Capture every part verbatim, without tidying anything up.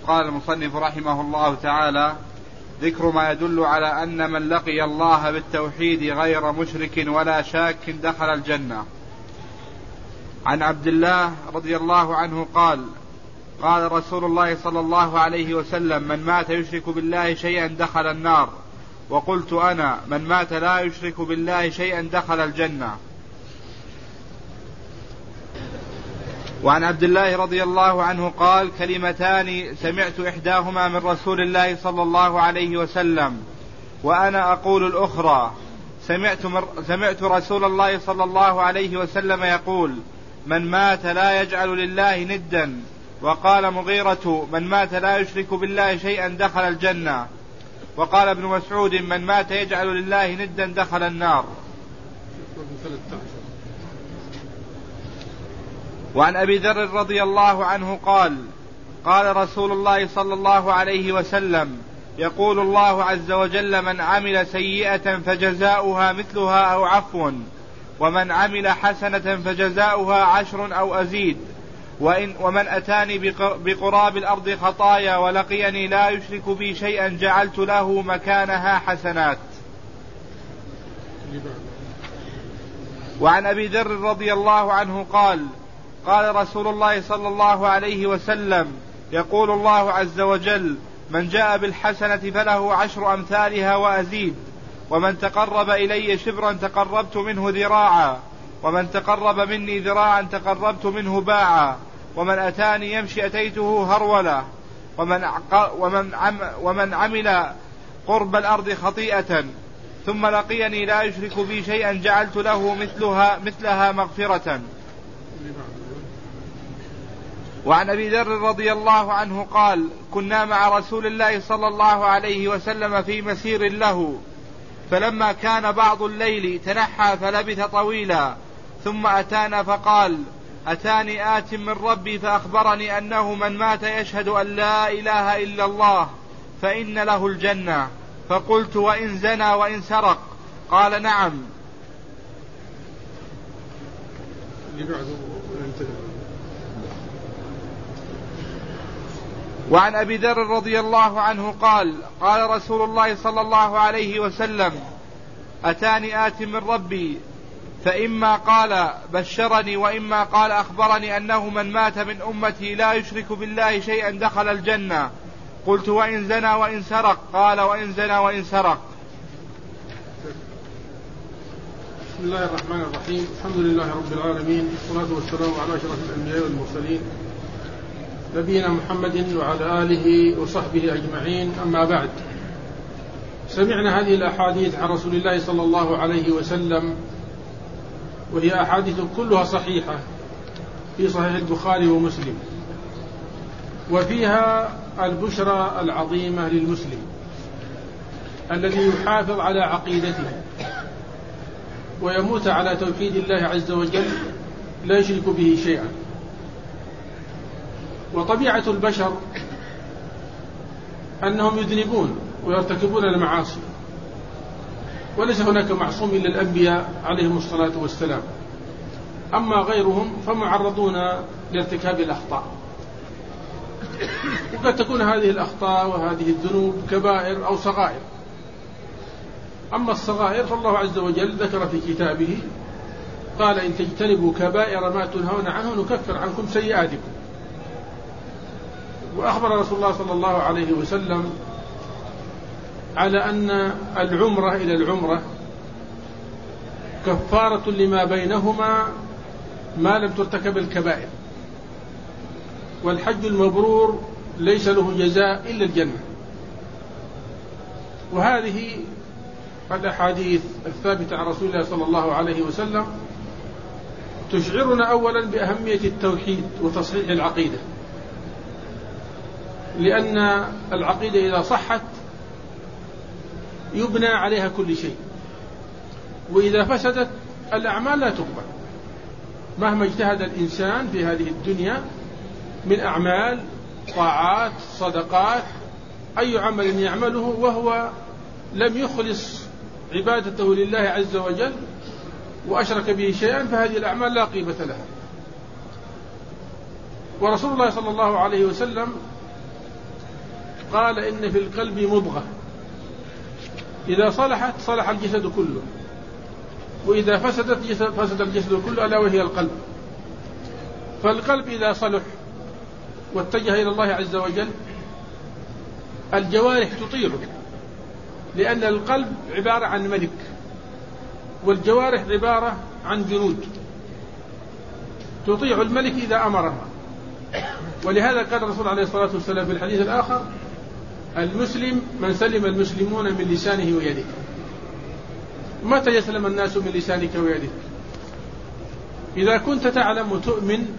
قال المصنف رحمه الله تعالى: ذكر ما يدل على أن من لقي الله بالتوحيد غير مشرك ولا شاك دخل الجنة. عن عبد الله رضي الله عنه قال: قال رسول الله صلى الله عليه وسلم: من مات يشرك بالله شيئا دخل النار. وقلت أنا: من مات لا يشرك بالله شيئا دخل الجنة. وعن عبد الله رضي الله عنه قال: كلمتان سمعت إحداهما من رسول الله صلى الله عليه وسلم وأنا أقول الأخرى. سمعت, مر... سمعت رسول الله صلى الله عليه وسلم يقول: من مات لا يجعل لله ندا. وقال مغيرة: من مات لا يشرك بالله شيئا دخل الجنة. وقال ابن مسعود: من مات يجعل لله ندا دخل النار. وعن أبي ذر رضي الله عنه قال: قال رسول الله صلى الله عليه وسلم: يقول الله عز وجل: من عمل سيئة فجزاؤها مثلها أو عفو، ومن عمل حسنة فجزاؤها عشر أو أزيد، وإن ومن أتاني بقراب الأرض خطايا ولقيني لا يشرك بي شيئا جعلت له مكانها حسنات. وعن أبي ذر رضي الله عنه قال: قال رسول الله صلى الله عليه وسلم: يقول الله عز وجل: من جاء بالحسنة فله عشر أمثالها وأزيد، ومن تقرب إلي شبرا تقربت منه ذراعا، ومن تقرب مني ذراعا تقربت منه باعا، ومن أتاني يمشي أتيته هرولة، ومن, ومن, عم ومن عمل قرب الأرض خطيئة ثم لقيني لا يشرك بي شيئا جعلت له مثلها, مثلها مغفرة. وعن أبي ذر رضي الله عنه قال: كنا مع رسول الله صلى الله عليه وسلم في مسير له، فلما كان بعض الليل تنحى فلبث طويلا، ثم أتانا فقال: أتاني آت من ربي فأخبرني أنه من مات يشهد أن لا إله إلا الله فإن له الجنة. فقلت: وإن زنى وإن سرق؟ قال: نعم. وعن أبي ذر رضي الله عنه قال: قال رسول الله صلى الله عليه وسلم: أتاني آت من ربي فإما قال بشرني وإما قال أخبرني أنه من مات من أمتي لا يشرك بالله شيئا دخل الجنة. قلت: وإن زنى وإن سرق؟ قال: وإن زنى وإن سرق. بسم الله الرحمن الرحيم. الحمد لله رب العالمين، والصلاة والسلام على أشرف الأنبياء والمرسلين نبينا محمد وعلى آله وصحبه أجمعين. أما بعد، سمعنا هذه الأحاديث عن رسول الله صلى الله عليه وسلم، وهي أحاديث كلها صحيحة في صحيح البخاري ومسلم، وفيها البشرى العظيمة للمسلم الذي يحافظ على عقيدته ويموت على توحيد الله عز وجل لا يشرك به شيئا. وطبيعة البشر أنهم يذنبون ويرتكبون المعاصي، وليس هناك معصوم إلا الأنبياء عليهم الصلاة والسلام، أما غيرهم فمعرضون لارتكاب الأخطاء، وقد تكون هذه الأخطاء وهذه الذنوب كبائر أو صغائر. أما الصغائر فالله عز وجل ذكر في كتابه، قال: إن تجتنبوا كبائر ما تنهون عنه نكفر عنكم سيئاتكم. وأخبر رسول الله صلى الله عليه وسلم على أن العمرة إلى العمرة كفارة لما بينهما ما لم ترتكب الكبائر، والحج المبرور ليس له جزاء إلا الجنة. وهذه الأحاديث الثابتة عن رسول الله صلى الله عليه وسلم تشعرنا أولا بأهمية التوحيد وتصحيح العقيدة، لأن العقيدة إذا صحت يبنى عليها كل شيء، وإذا فسدت الأعمال لا تقبل مهما اجتهد الإنسان في هذه الدنيا من أعمال، طاعات، صدقات، أي عمل يعمله وهو لم يخلص عبادته لله عز وجل وأشرك به شيئا فهذه الأعمال لا قيمة لها. ورسول الله صلى الله عليه وسلم قال إن في القلب مضغة إذا صلحت صلح الجسد كله، وإذا فسدت جسد فسد الجسد كله، ألا وهي القلب. فالقلب إذا صلح واتجه إلى الله عز وجل الجوارح تطيعه، لأن القلب عبارة عن ملك والجوارح عبارة عن جنود تطيع الملك إذا أمرها. ولهذا قال الرسول عليه الصلاة والسلام في الحديث الآخر: المسلم من سلم المسلمون من لسانه ويده. متى يسلم الناس من لسانك ويدك؟ إذا كنت تعلم وتؤمن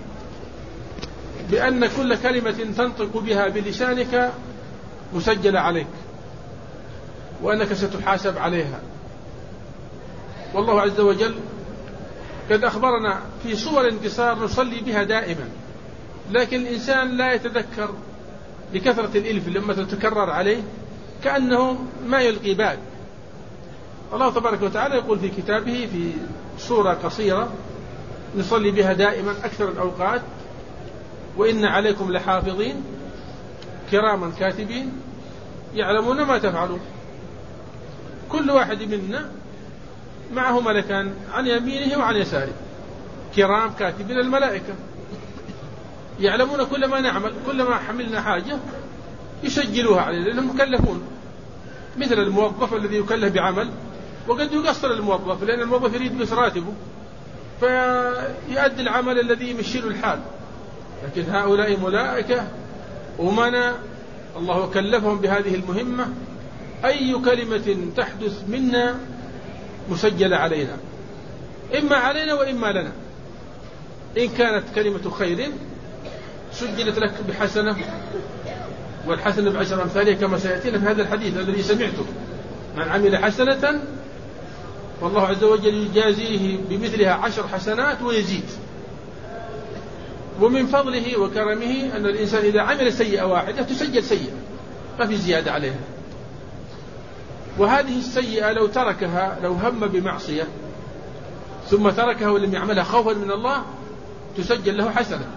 بأن كل كلمة تنطق بها بلسانك مسجلة عليك وأنك ستحاسب عليها. والله عز وجل قد أخبرنا في صور انتصار نصلي بها دائما، لكن الإنسان لا يتذكر لكثرة الإلف لما تتكرر عليه كأنه ما يلقي بال. الله تبارك وتعالى يقول في كتابه في سورة قصيرة نصلي بها دائما أكثر الأوقات: وإن عليكم لحافظين كراما كاتبين يعلمون ما تفعلون. كل واحد منا معه ملكان عن يمينه وعن يساره، كرام كاتبين الملائكة يعلمون كل ما نعمل، كل ما حملنا حاجة يسجلوها علينا لأنهم مكلفون، مثل الموظف الذي يكلف بعمل وقد يقصر الموظف لأن الموظف يريد بس راتبه فيؤدي العمل الذي يمشيله الحال. لكن هؤلاء ملائكة أمنا الله كلفهم بهذه المهمة، أي كلمة تحدث منا مسجلة علينا، إما علينا وإما لنا. إن كانت كلمة خير سجلت لك بحسنة، والحسنة بعشر أمثالها كما سيأتينا في هذا الحديث الذي سمعته: من عمل حسنة والله عز وجل يجازيه بمثلها عشر حسنات ويزيد. ومن فضله وكرمه أن الإنسان إذا عمل سيئة واحدة تسجل سيئة ما في زيادة عليها، وهذه السيئة لو تركها، لو هم بمعصية ثم تركها ولم يعملها خوفا من الله تسجل له حسنة.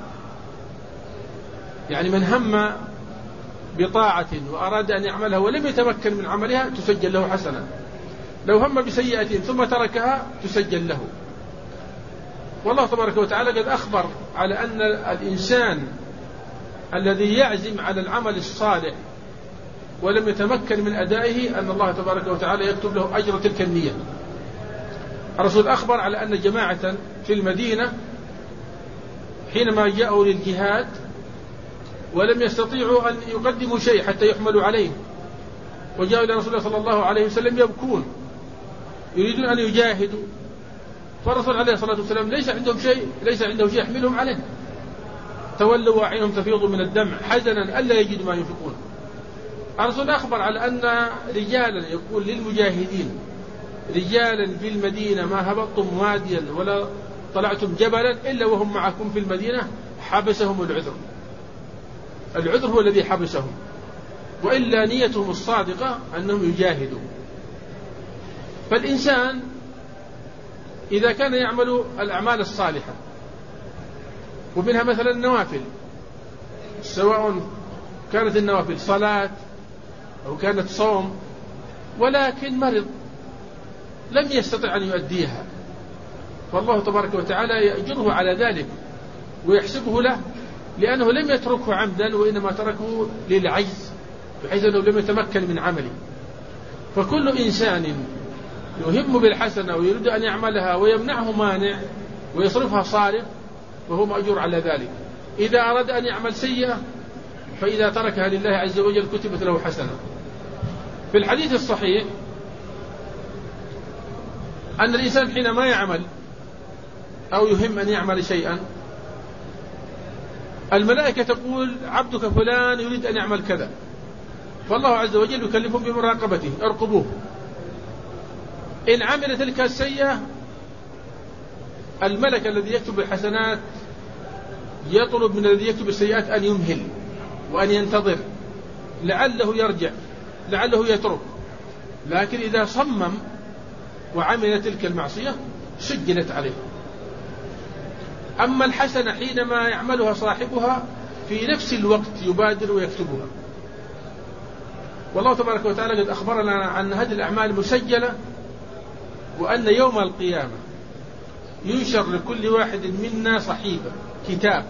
يعني من هم بطاعة وأراد أن يعملها ولم يتمكن من عملها تسجل له حسنة، لو هم بسيئة ثم تركها تسجل له. والله تبارك وتعالى قد أخبر على أن الإنسان الذي يعزم على العمل الصالح ولم يتمكن من أدائه أن الله تبارك وتعالى يكتب له أجر تلك النية. الرسول أخبر على أن جماعة في المدينة حينما جاءوا للجهاد ولم يستطيعوا أن يقدموا شيء حتى يحملوا عليه، وجاءوا إلى رسول الله صلى الله عليه وسلم يبكون يريدون أن يجاهدوا، فالرسول عليه الصلاة والسلام ليس عندهم شيء ليس عنده شيء يحملهم عليه، تولوا وأعينهم تفيض من الدمع حزنا ألا يجدوا ما ينفقون. الرسول أخبر على أن رجالا يقول للمجاهدين: رجالا في المدينة ما هبطتم واديا ولا طلعتم جبلا إلا وهم معكم في المدينة حبسهم العذر. العذر هو الذي حبسهم، وإلا نيتهم الصادقة أنهم يجاهدوا. فالإنسان إذا كان يعمل الأعمال الصالحة ومنها مثلا النوافل، سواء كانت النوافل صلاة أو كانت صوم، ولكن مرض لم يستطع أن يؤديها، فالله تبارك وتعالى يأجره على ذلك ويحسبه له، لأنه لم يتركه عمدا وإنما تركه للعجز بحيث أنه لم يتمكن من عمله. فكل إنسان يهم بالحسنة ويريد أن يعملها ويمنعه مانع ويصرفها صارف وهو مأجور على ذلك. إذا أراد أن يعمل سيئة فإذا تركها لله عز وجل كتبت له حسنة. في الحديث الصحيح أن الإنسان حينما يعمل أو يهم أن يعمل شيئا الملائكة تقول: عبدك فلان يريد أن يعمل كذا، فالله عز وجل يكلفهم بمراقبته: ارقبوه. إن عمل تلك السيئة الملك الذي يكتب الحسنات يطلب من الذي يكتب السيئات أن يمهل وأن ينتظر لعله يرجع لعله يترك، لكن إذا صمم وعمل تلك المعصية سجلت عليه. أما الحسنة حينما يعملها صاحبها في نفس الوقت يبادر ويكتبها، والله تبارك وتعالى قد أخبرنا عن هذه الأعمال مسجلة، وأن يوم القيامة ينشر لكل واحد منا صحيفة كتاب.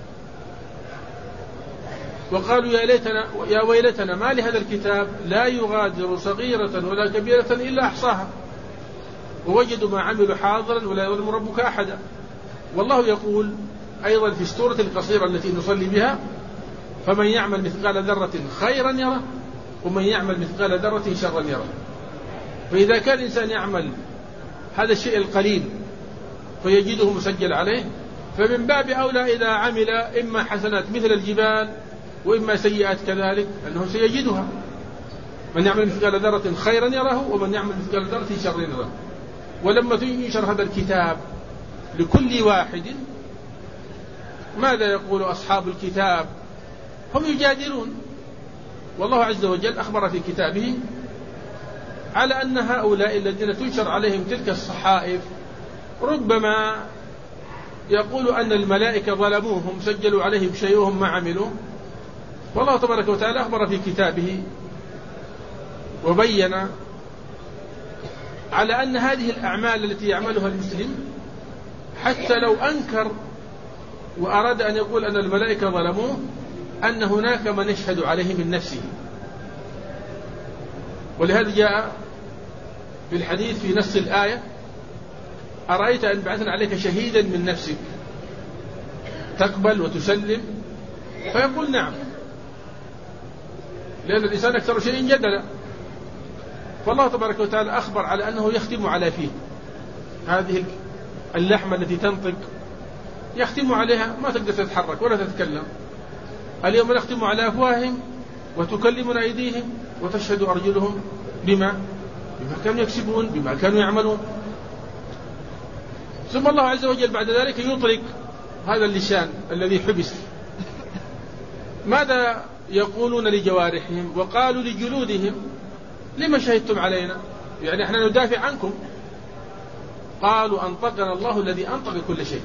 وقالوا يا ليتنا يا ويلتنا ما لهذا الكتاب لا يغادر صغيرة ولا كبيرة إلا أحصاها ووجدوا ما عملوا حاضرا ولا يظلم ربك أحدا. والله يقول أيضا في السورة القصيرة التي نصلي بها: فمن يعمل مثقال ذرة خيرا يره ومن يعمل مثقال ذرة شرا يره. فإذا كان الإنسان يعمل هذا الشيء القليل فيجده مسجل عليه، فمن باب أولى إذا عمل إما حسنات مثل الجبال وإما سيئات كذلك أنه سيجدها. من يعمل مثقال ذرة خيرا يره ومن يعمل مثقال ذرة شرا يره. ولما ينشر هذا الكتاب لكل واحد، ماذا يقول أصحاب الكتاب؟ هم يجادلون. والله عز وجل أخبر في كتابه على أن هؤلاء الذين تنشر عليهم تلك الصحائف ربما يقول أن الملائكة ظلموهم سجلوا عليهم شيئهم ما عملوا. والله تبارك وتعالى أخبر في كتابه وبين على أن هذه الأعمال التي يعملها المسلم حتى لو أنكر وأراد أن يقول أن الملائكة ظلموه، أن هناك من يشهد عليه من نفسه. ولهذا جاء في الحديث في نص الآية: أرأيت أن بعثنا عليك شهيدا من نفسك تقبل وتسلم؟ فيقول نعم، لأن الإنسان أكثر شيء جدلا. فالله تبارك وتعالى أخبر على أنه يختم على فيه هذه اللحمة التي تنطق، يختم عليها ما تقدر تتحرك ولا تتكلم. اليوم نختم على أفواههم وتكلمنا أيديهم وتشهد أرجلهم بما بما كانوا يكسبون بما كانوا يعملون. ثم الله عز وجل بعد ذلك يطلق هذا اللسان الذي حبس. ماذا يقولون لجوارحهم؟ وقالوا لجلودهم: لما شهدتم علينا؟ يعني احنا ندافع عنكم. قالوا أنطقنا الله الذي أنطق كل شيء.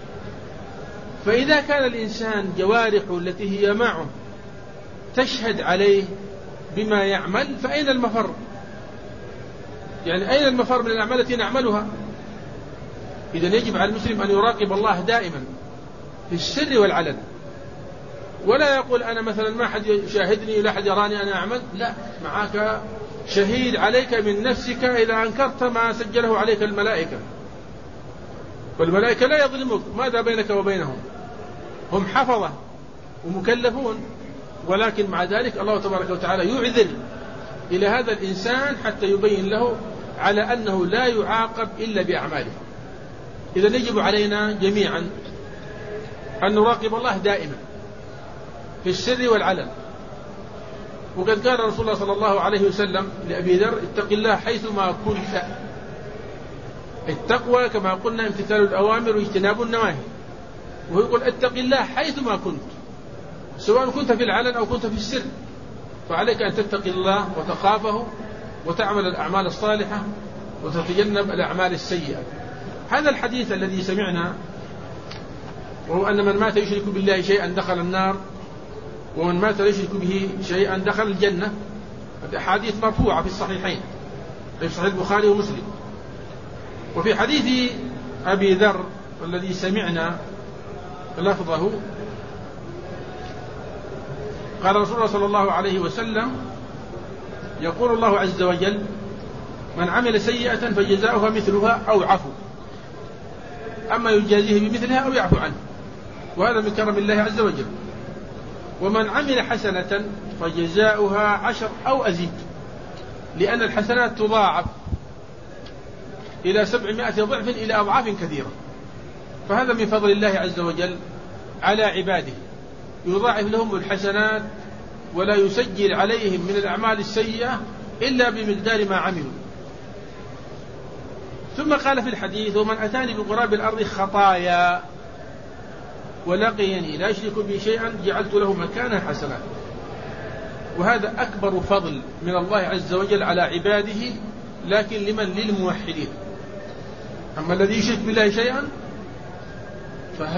فإذا كان الإنسان جوارحه التي هي معه تشهد عليه بما يعمل، فأين المفر؟ يعني أين المفر من الأعمال التي نعملها؟ إذن يجب على المسلم أن يراقب الله دائما في السر والعلن، ولا يقول أنا مثلا ما حد يشاهدني ولا حد يراني أنا أعمل. لا، معك شهيد عليك من نفسك إذا أنكرت ما سجله عليك الملائكة. والملائكة لا يظلمك، ماذا بينك وبينهم؟ هم حفظة ومكلفون، ولكن مع ذلك الله تبارك وتعالى يعذر إلى هذا الإنسان حتى يبين له على أنه لا يعاقب إلا بأعماله. إذا يجب علينا جميعا أن نراقب الله دائما في السر والعلن. وقد قال رسول الله صلى الله عليه وسلم لأبي ذر: اتق الله حيثما كنت. التقوى كما قلنا امتثال الأوامر واجتناب النواهي، وهو يقول اتق الله حيثما كنت، سواء كنت في العلن أو كنت في السر، فعليك أن تتقي الله وتخافه وتعمل الأعمال الصالحة وتتجنب الأعمال السيئة. هذا الحديث الذي سمعنا، وهو أن من مات يشرك بالله شيئا دخل النار ومن مات يشرك به شيئا دخل الجنة، هذه حديث مرفوعة في الصحيحين في صحيح البخاري ومسلم. وفي حديث أبي ذر الذي سمعنا لفظه قال رسول الله صلى الله عليه وسلم: يقول الله عز وجل: من عمل سيئة فجزاؤها مثلها أو عفو، أما يجازيه بمثلها أو يعفو عنه، وهذا من كرم الله عز وجل. ومن عمل حسنة فجزاؤها عشر أو أزيد، لأن الحسنات تضاعف إلى سبعمائة ضعف إلى أضعاف كثيرة. فهذا من فضل الله عز وجل على عباده، يضاعف لهم الحسنات ولا يسجل عليهم من الأعمال السيئة إلا بمقدار ما عملوا. ثم قال في الحديث: ومن أتاني بقراب الأرض خطايا ولقيني لا يشرك بي شيئا جعلت له مكانها حسنات. وهذا أكبر فضل من الله عز وجل على عباده، لكن لمن؟ للموحدين. أما الذي يشرك بالله شيئا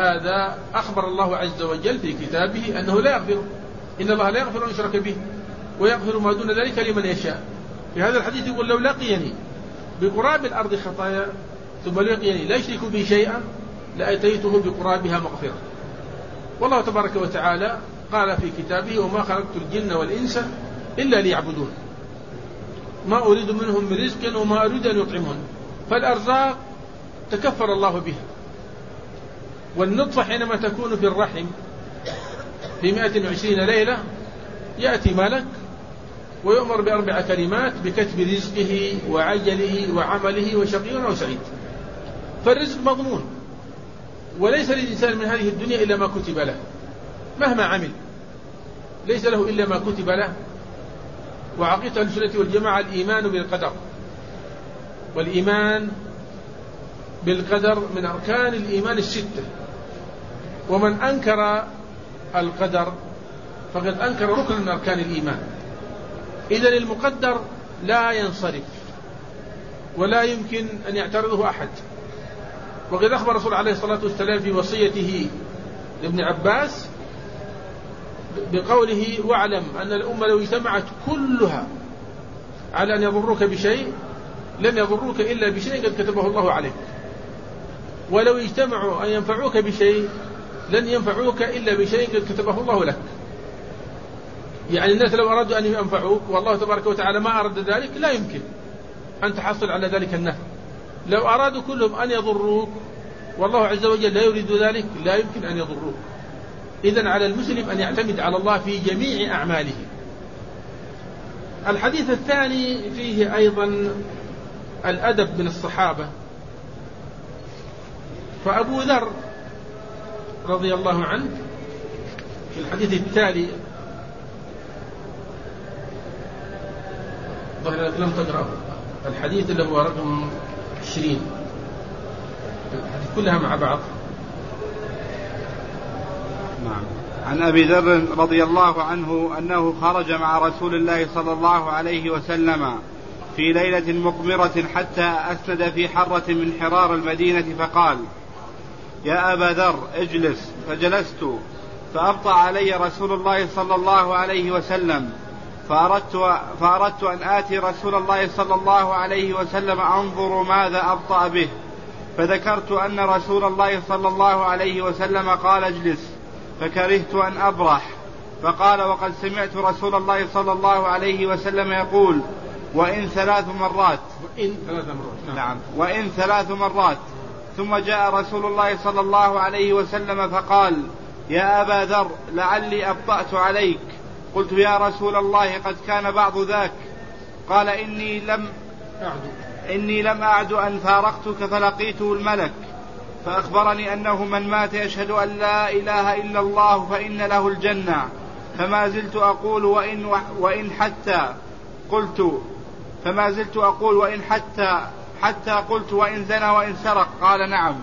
فهذا أخبر الله عز وجل في كتابه أنه لا يغفر، إن الله لا يغفر أن يشرك به ويغفر ما دون ذلك لمن يشاء. في هذا الحديث يقول لو لقيني بقراب الأرض خطايا ثم لقيني لا يشرك بي شيئا لأتيته بقرابها مغفرة. والله تبارك وتعالى قال في كتابه وما خلقت الجن والإنس إلا ليعبدون ما أريد منهم من رزق وما أريد أن يطعمون. فالأرزاق تكفر الله بها. والنطفة حينما تكون في الرحم في مائة وعشرين ليلة يأتي ملك ويؤمر بأربع كلمات بكتب رزقه وعجله وعمله وشقي أو سعيد. فالرزق مضمون، وليس للإنسان من هذه الدنيا إلا ما كتب له مهما عمل، ليس له إلا ما كتب له. وعقيدة أهل السنة والجماعة الإيمان بالقدر، والإيمان بالقدر من أركان الإيمان الستة، ومن أنكر القدر فقد أنكر ركن من أركان الإيمان. إذن المقدر لا ينصرف ولا يمكن أن يعترضه أحد. وقد أخبر رسول عليه الصلاة والسلام في وصيته لابن عباس بقوله واعلم أن الأمة لو اجتمعت كلها على أن يضروك بشيء لم يضروك إلا بشيء قد كتبه الله عليك، ولو اجتمعوا أن ينفعوك بشيء لن ينفعوك إلا بشيء قد كتبه الله لك. يعني الناس لو أرادوا أن ينفعوك والله تبارك وتعالى ما أراد ذلك لا يمكن أن تحصل على ذلك النفع. لو أرادوا كلهم أن يضروك والله عز وجل لا يريد ذلك لا يمكن أن يضروك. إذن على المسلم أن يعتمد على الله في جميع أعماله. الحديث الثاني فيه أيضا الأدب من الصحابة. فأبو ذر رضي الله عنه في الحديث التالي ظهر لم تقرأه الحديث اللي هو رقم عشرين كلها مع بعض. نعم. عن أبي ذر رضي الله عنه أنه خرج مع رسول الله صلى الله عليه وسلم في ليلة مقمرة حتى أسند في حرة من حرار المدينة فقال يا أبا ذر اجلس، فجلست فأبطأ علي رسول الله صلى الله عليه وسلم فأردت, فأردت أن آتي رسول الله صلى الله عليه وسلم أنظر ماذا أبطأ به، فذكرت أن رسول الله صلى الله عليه وسلم قال اجلس، فكرهت أن أبرح. فقال وقد سمعت رسول الله صلى الله عليه وسلم يقول وإن ثلاث مرات وإن ثلاث مرات نعم وإن ثلاث مرات. ثم جاء رسول الله صلى الله عليه وسلم فقال يا أبا ذر لعلي أبطأت عليك. قلت يا رسول الله قد كان بعض ذاك. قال إني لم أعد إني لم أعد أن فارقتك فلقيته الملك فأخبرني أنه من مات يشهد أن لا إله إلا الله فإن له الجنة. فما زلت أقول وإن, وإن حتى قلت فما زلت أقول وإن حتى حتى قلت وإن زنى وإن سرق. قال نعم.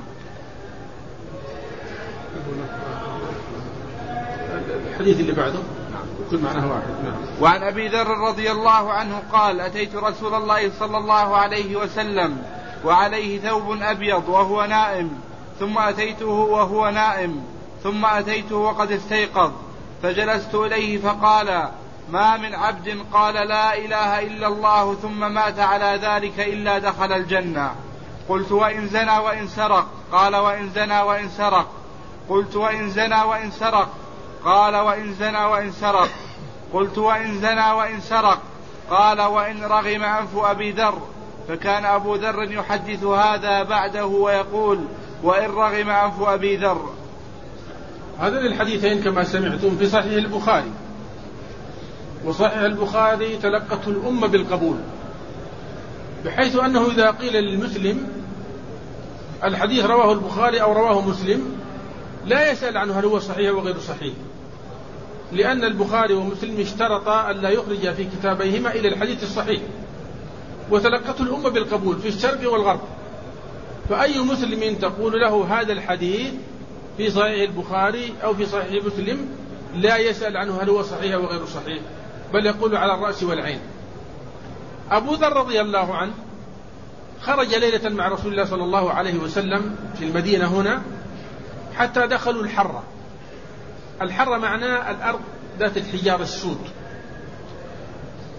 الحديث اللي بعده كل معناه واحد. نعم. وعن أبي ذر رضي الله عنه قال أتيت رسول الله صلى الله عليه وسلم وعليه ثوب أبيض وهو نائم، ثم أتيته وهو نائم، ثم أتيته وقد استيقظ، فجلست إليه فقال ما من عبد قال لا إله إلا الله ثم مات على ذلك إلا دخل الجنة. قلت وإن زنى وإن سرق؟ قال وإن زنى وإن سرق. قلت وإن زنى وإن سرق؟ قال وإن زنى وإن سرق. قلت وإن زنى وإن سرق؟ قال وإن رغم أنف أبي ذر. فكان أبو ذر يحدث هذا بعده ويقول وإن رغم أنف أبي ذر. هذين الحديثين كما سمعتم في صحيح البخاري، وصحيح البخاري تلقته الأمة بالقبول، بحيث أنه إذا قيل للمسلم الحديث رواه البخاري أو رواه مسلم لا يسأل عنه هل هو صحيح وغير صحيح، لأن البخاري ومسلم اشترطا أن لا يخرج في كتابيهما إلى الحديث الصحيح، وتلقته الأمة بالقبول في الشرق والغرب. فأي مسلم تقول له هذا الحديث في صحيح البخاري أو في صحيح مسلم لا يسأل عنه هل هو صحيح وغير صحيح، بل يقول على الرأس والعين. أبو ذر رضي الله عنه خرج ليلة مع رسول الله صلى الله عليه وسلم في المدينة هنا حتى دخلوا الحرة. الحرة معناه الأرض ذات الحجار السود،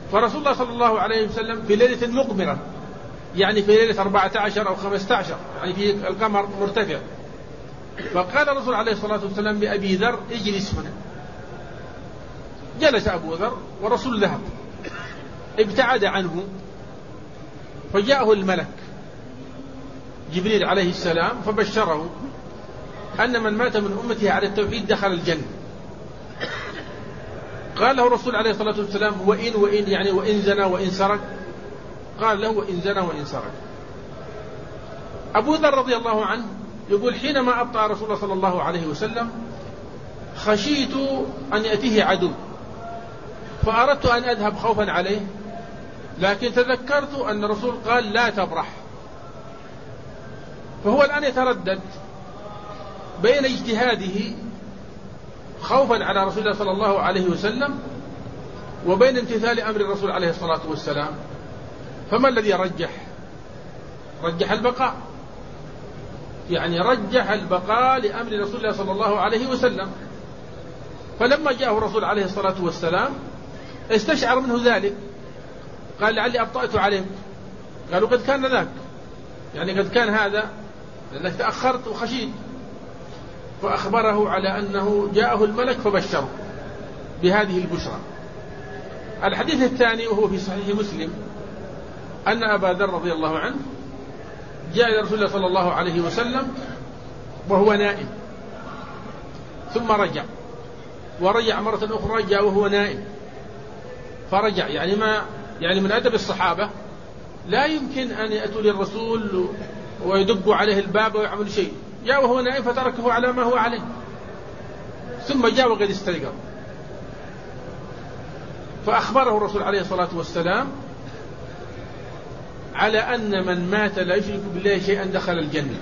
فرسول الله صلى الله عليه وسلم في ليلة مقمرة، يعني في ليلة أربعة عشر أو خمسة عشر، يعني في القمر مرتفع، فقال الرسول عليه الصلاة والسلام لأبي ذر اجلس هنا. جلس أبو ذر والرسول ذهب، ابتعد عنه، فجاءه الملك جبريل عليه السلام فبشره أن من مات من أمته على التوحيد دخل الجنة. قال له الرسول عليه الصلاة والسلام وإن وإن يعني وإن زنى وإن سرق؟ قال له وإن زنى وإن سرق. أبو ذر رضي الله عنه يقول حينما أبطأ رسول الله صلى الله عليه وسلم خشيت أن يأتيه عدو، فأردت أن أذهب خوفا عليه، لكن تذكرت أن الرسول قال لا تبرح. فهو الآن يتردد بين اجتهاده خوفا على رسول الله صلى الله عليه وسلم وبين امتثال أمر الرسول عليه الصلاة والسلام. فما الذي رجح؟ رجح البقاء، يعني رجح البقاء لأمر رسول الله صلى الله عليه وسلم. فلما جاءه الرسول عليه الصلاة والسلام استشعر منه ذلك، قال لعلي أبطأت عليك. قالوا قد كان ذاك، يعني قد كان هذا لأنك تأخرت وخشيت. فأخبره على أنه جاءه الملك فبشره بهذه البشرى. الحديث الثاني وهو في صحيح مسلم أن أبا ذر رضي الله عنه جاء إلى رسول الله صلى الله عليه وسلم وهو نائم، ثم رجع ورجع مرة أخرى جاء وهو نائم فرجع. يعني ما يعني من أدب الصحابة لا يمكن أن يأتوا للرسول ويدبوا عليه الباب ويعملوا شيء. جاء وهو نائم فتركه على ما هو عليه، ثم جاء وقد استيقظ. فأخبره الرسول عليه الصلاة والسلام على أن من مات لا يشرك بالله شيئا دخل الجنة.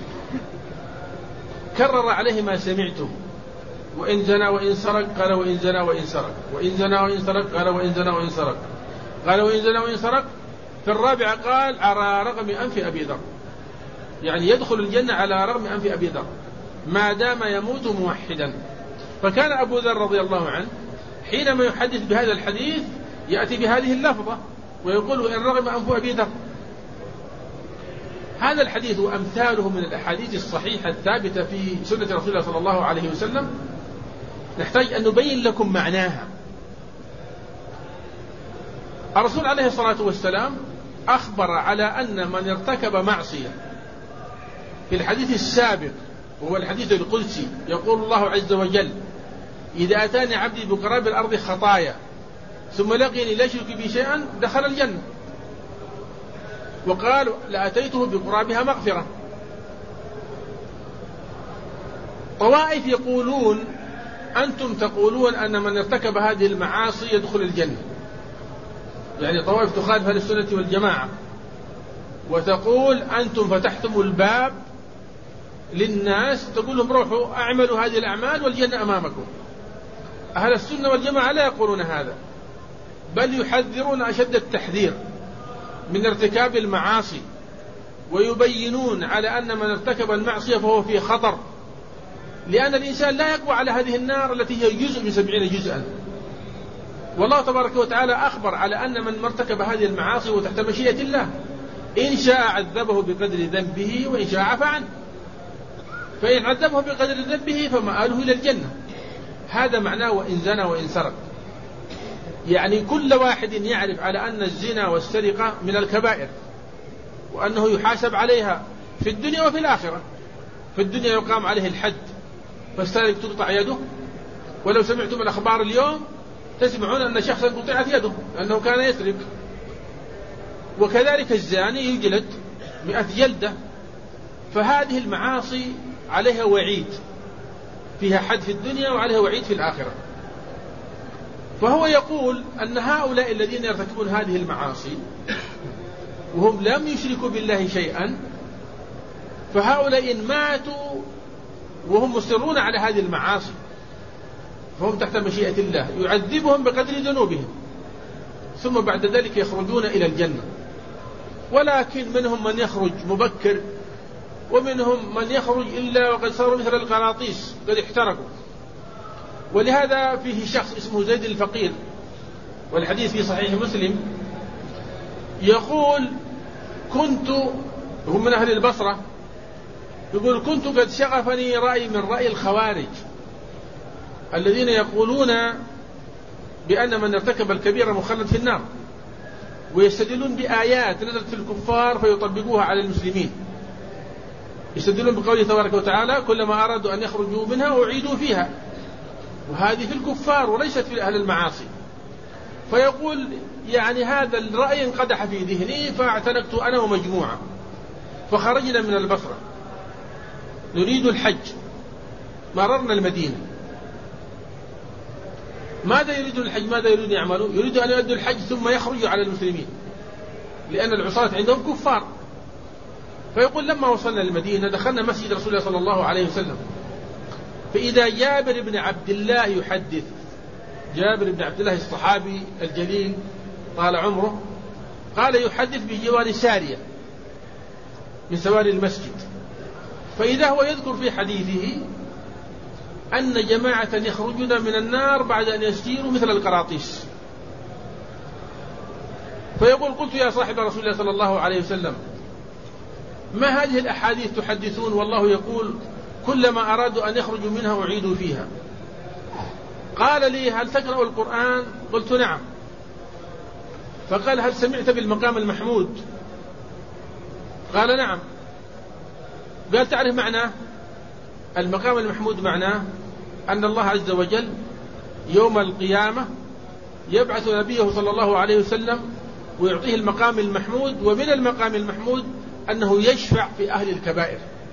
كرر عليه ما سمعته، وإن زنى وإن سرق قال وإن زنى وإن سرق، وإن زنى وإن سرق قال وإن زنى وإن سرق، قال وإن زنى وإن سرق. في الرابعة قال على رغم أنف أبي ذر، يعني يدخل الجنة على رغم أنف أبي ذر ما دام يموت موحدا. فكان أبو ذر رضي الله عنه حينما يحدث بهذا الحديث يأتي بهذه اللفظة ويقول وإن رغم أنف أبي ذر. هذا الحديث وأمثاله من الأحاديث الصحيحة الثابتة في سنة رسول الله صلى الله عليه وسلم نحتاج أن نبين لكم معناها. الرسول عليه الصلاة والسلام أخبر على أن من ارتكب معصية في الحديث السابق وهو الحديث القدسي يقول الله عز وجل إذا أتاني عبدي بقراب الأرض خطايا ثم لقيني لا يشرك بي شيئا دخل الجنة. وقال لأتيته بقرابها مغفرة. طوائف يقولون أنتم تقولون أن من ارتكب هذه المعاصي يدخل الجنة، يعني طوائف تخالف أهل السنة والجماعة وتقول أنتم فتحتم الباب للناس، تقول لهم روحوا أعملوا هذه الأعمال والجنة أمامكم. أهل السنة والجماعة لا يقولون هذا، بل يحذرون أشد التحذير من ارتكاب المعاصي، ويبينون على أن من ارتكب المعصية فهو في خطر، لأن الإنسان لا يقوى على هذه النار التي هي جزء من سبعين جزءا. والله تبارك وتعالى أخبر على أن من ارتكب هذه المعاصي وتحت مشيئة الله إن شاء عذبه بقدر ذنبه وإن شاء عفى عنه. فإن عذبه بقدر ذنبه فمآله إلى الجنة. هذا معناه وإن زنى وإن سرق، يعني كل واحد يعرف على أن الزنا والسرقة من الكبائر وأنه يحاسب عليها في الدنيا وفي الآخرة. في الدنيا يقام عليه الحد فالسارق تقطع يده، ولو سمعتم الأخبار اليوم تسمعون أن شخصا قطعت يده لأنه كان يسرق. وكذلك الزاني يجلد مئة جلدة. فهذه المعاصي عليها وعيد، فيها حد في الدنيا وعليها وعيد في الآخرة. فهو يقول أن هؤلاء الذين يرتكبون هذه المعاصي وهم لم يشركوا بالله شيئا، فهؤلاء إن ماتوا وهم مصرون على هذه المعاصي فهم تحت مشيئة الله، يعذبهم بقدر ذنوبهم، ثم بعد ذلك يخرجون إلى الجنة. ولكن منهم من يخرج مبكر، ومنهم من يخرج إلا وقد صاروا مثل القراطيس قد احترقوا. ولهذا فيه شخص اسمه زيد الفقير، والحديث في صحيح مسلم يقول كنت، هم من أهل البصرة، يقول كنت قد شغفني رأي من رأي الخوارج الذين يقولون بأن من ارتكب الكبيرة مخلد في النار، ويستدلون بآيات نزلت في الكفار فيطبقوها على المسلمين. يستدلون بقوله تبارك وتعالى كلما أرادوا أن يخرجوا منها أعيدوا فيها، وهذه في الكفار وليست في أهل المعاصي. فيقول يعني هذا الرأي انقدح في ذهني فاعتنقت أنا ومجموعة، فخرجنا من البصرة نريد الحج، مررنا المدينة. ماذا يريدون الحج؟ ماذا يريدون يعملوا؟ يريدوا أن يؤدوا الحج ثم يخرجوا على المسلمين، لأن العصاة عندهم كفار. فيقول لما وصلنا المدينة دخلنا مسجد رسول الله صلى الله عليه وسلم، فإذا جابر بن عبد الله يحدث، جابر بن عبد الله الصحابي الجليل طال عمره، قال يحدث بجوار سارية من سواري المسجد، فإذا هو يذكر في حديثه أن جماعة يخرجون من النار بعد أن يسيروا مثل القراطيس. فيقول قلت يا صاحب رسول الله صلى الله عليه وسلم ما هذه الأحاديث تحدثون والله يقول كلما أرادوا أن يخرجوا منها أعيدوا فيها؟ قال لي هل تقرأ القرآن؟ قلت نعم. فقال هل سمعت بالمقام المحمود؟ قال نعم. قال تعرف معناه؟ المقام المحمود معناه أن الله عز وجل يوم القيامة يبعث نبيه صلى الله عليه وسلم ويعطيه المقام المحمود، ومن المقام المحمود أنه يشفع في أهل الكبائر،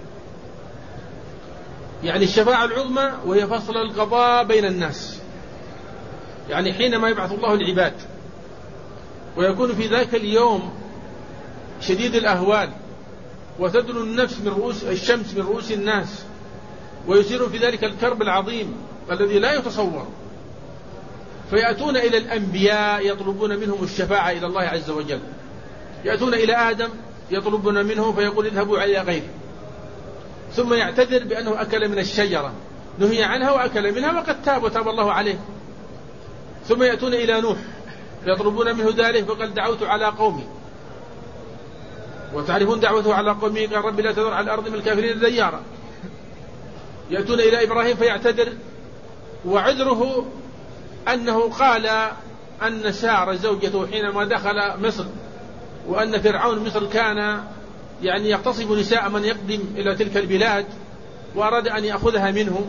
يعني الشفاعة العظمى وهي فصل القضاء بين الناس، يعني حينما يبعث الله العباد ويكون في ذاك اليوم شديد الأهوال وتدنو النفس من رؤوس الشمس من رؤوس الناس، ويصير في ذلك الكرب العظيم الذي لا يتصور، فيأتون إلى الأنبياء يطلبون منهم الشفاعة إلى الله عز وجل، يأتون إلى آدم يطلبون منه فيقول اذهبوا إلى غيره، ثم يعتذر بأنه أكل من الشجرة نهي عنها وأكل منها وقد تاب وتاب الله عليه. ثم يأتون إلى نوح يطلبون منه ذلك فقال دعوت على قومي، وتعرفون دعوته على قومه قال رب لا تذر على الأرض من الكافرين ديارا. يأتون إلى إبراهيم فيعتذر، وعذره أنه قال أن سارة زوجته حينما دخل مصر وأن فرعون مصر كان يعني يغتصب نساء من يقدم إلى تلك البلاد وأراد أن يأخذها منه،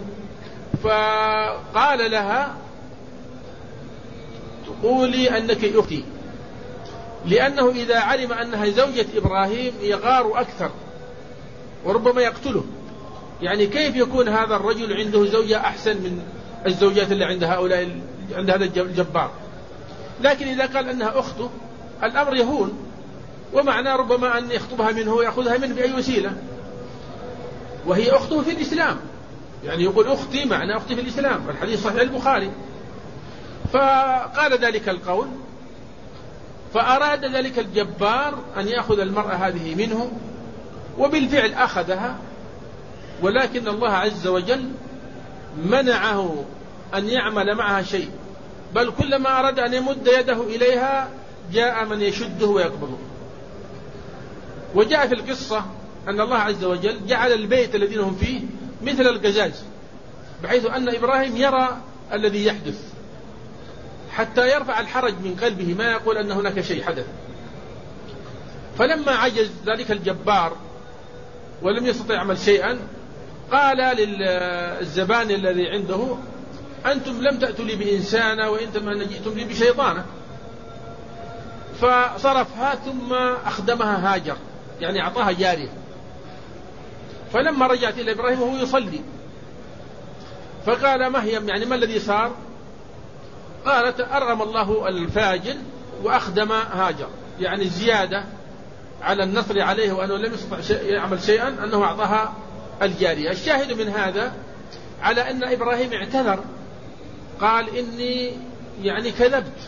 فقال لها تقولي أنك أختي، لأنه إذا علم أنها زوجة إبراهيم يغار أكثر وربما يقتله. يعني كيف يكون هذا الرجل عنده زوجة أحسن من الزوجات اللي عند هؤلاء عند هذا الجبار؟ لكن إذا قال أنها أخته الأمر يهون، ومعناه ربما أن يخطبها منه ويأخذها منه بأي وسيلة، وهي أخته في الإسلام، يعني يقول أختي معنى أختي في الإسلام، الحديث صحيح البخاري. فقال ذلك القول، فأراد ذلك الجبار أن يأخذ المرأة هذه منه، وبالفعل أخذها، ولكن الله عز وجل منعه أن يعمل معها شيء، بل كلما أراد أن يمد يده إليها جاء من يشده ويقبضه. وجاء في القصة أن الله عز وجل جعل البيت الذين هم فيه مثل القزاز، بحيث أن إبراهيم يرى الذي يحدث حتى يرفع الحرج من قلبه، ما يقول أن هناك شيء حدث. فلما عجز ذلك الجبار ولم يستطع يعمل شيئا قال للزبان الذي عنده أنتم لم تأتوا لي بإنسانة وإنتم أن جئتم لي بشيطانة. فصرفها ثم أخدمها هاجر، يعني أعطاها جارية. فلما رجعت إلى إبراهيم وهو يصلي فقال مهيم يعني ما الذي صار؟ قالت أرغم الله الفاجر وأخدم هاجر، يعني زيادة على النصر عليه وأنه لم يستطع يعمل شيئا أنه أعطاها الجارية. الشاهد من هذا على أن إبراهيم اعتذر، قال إني يعني كذبت،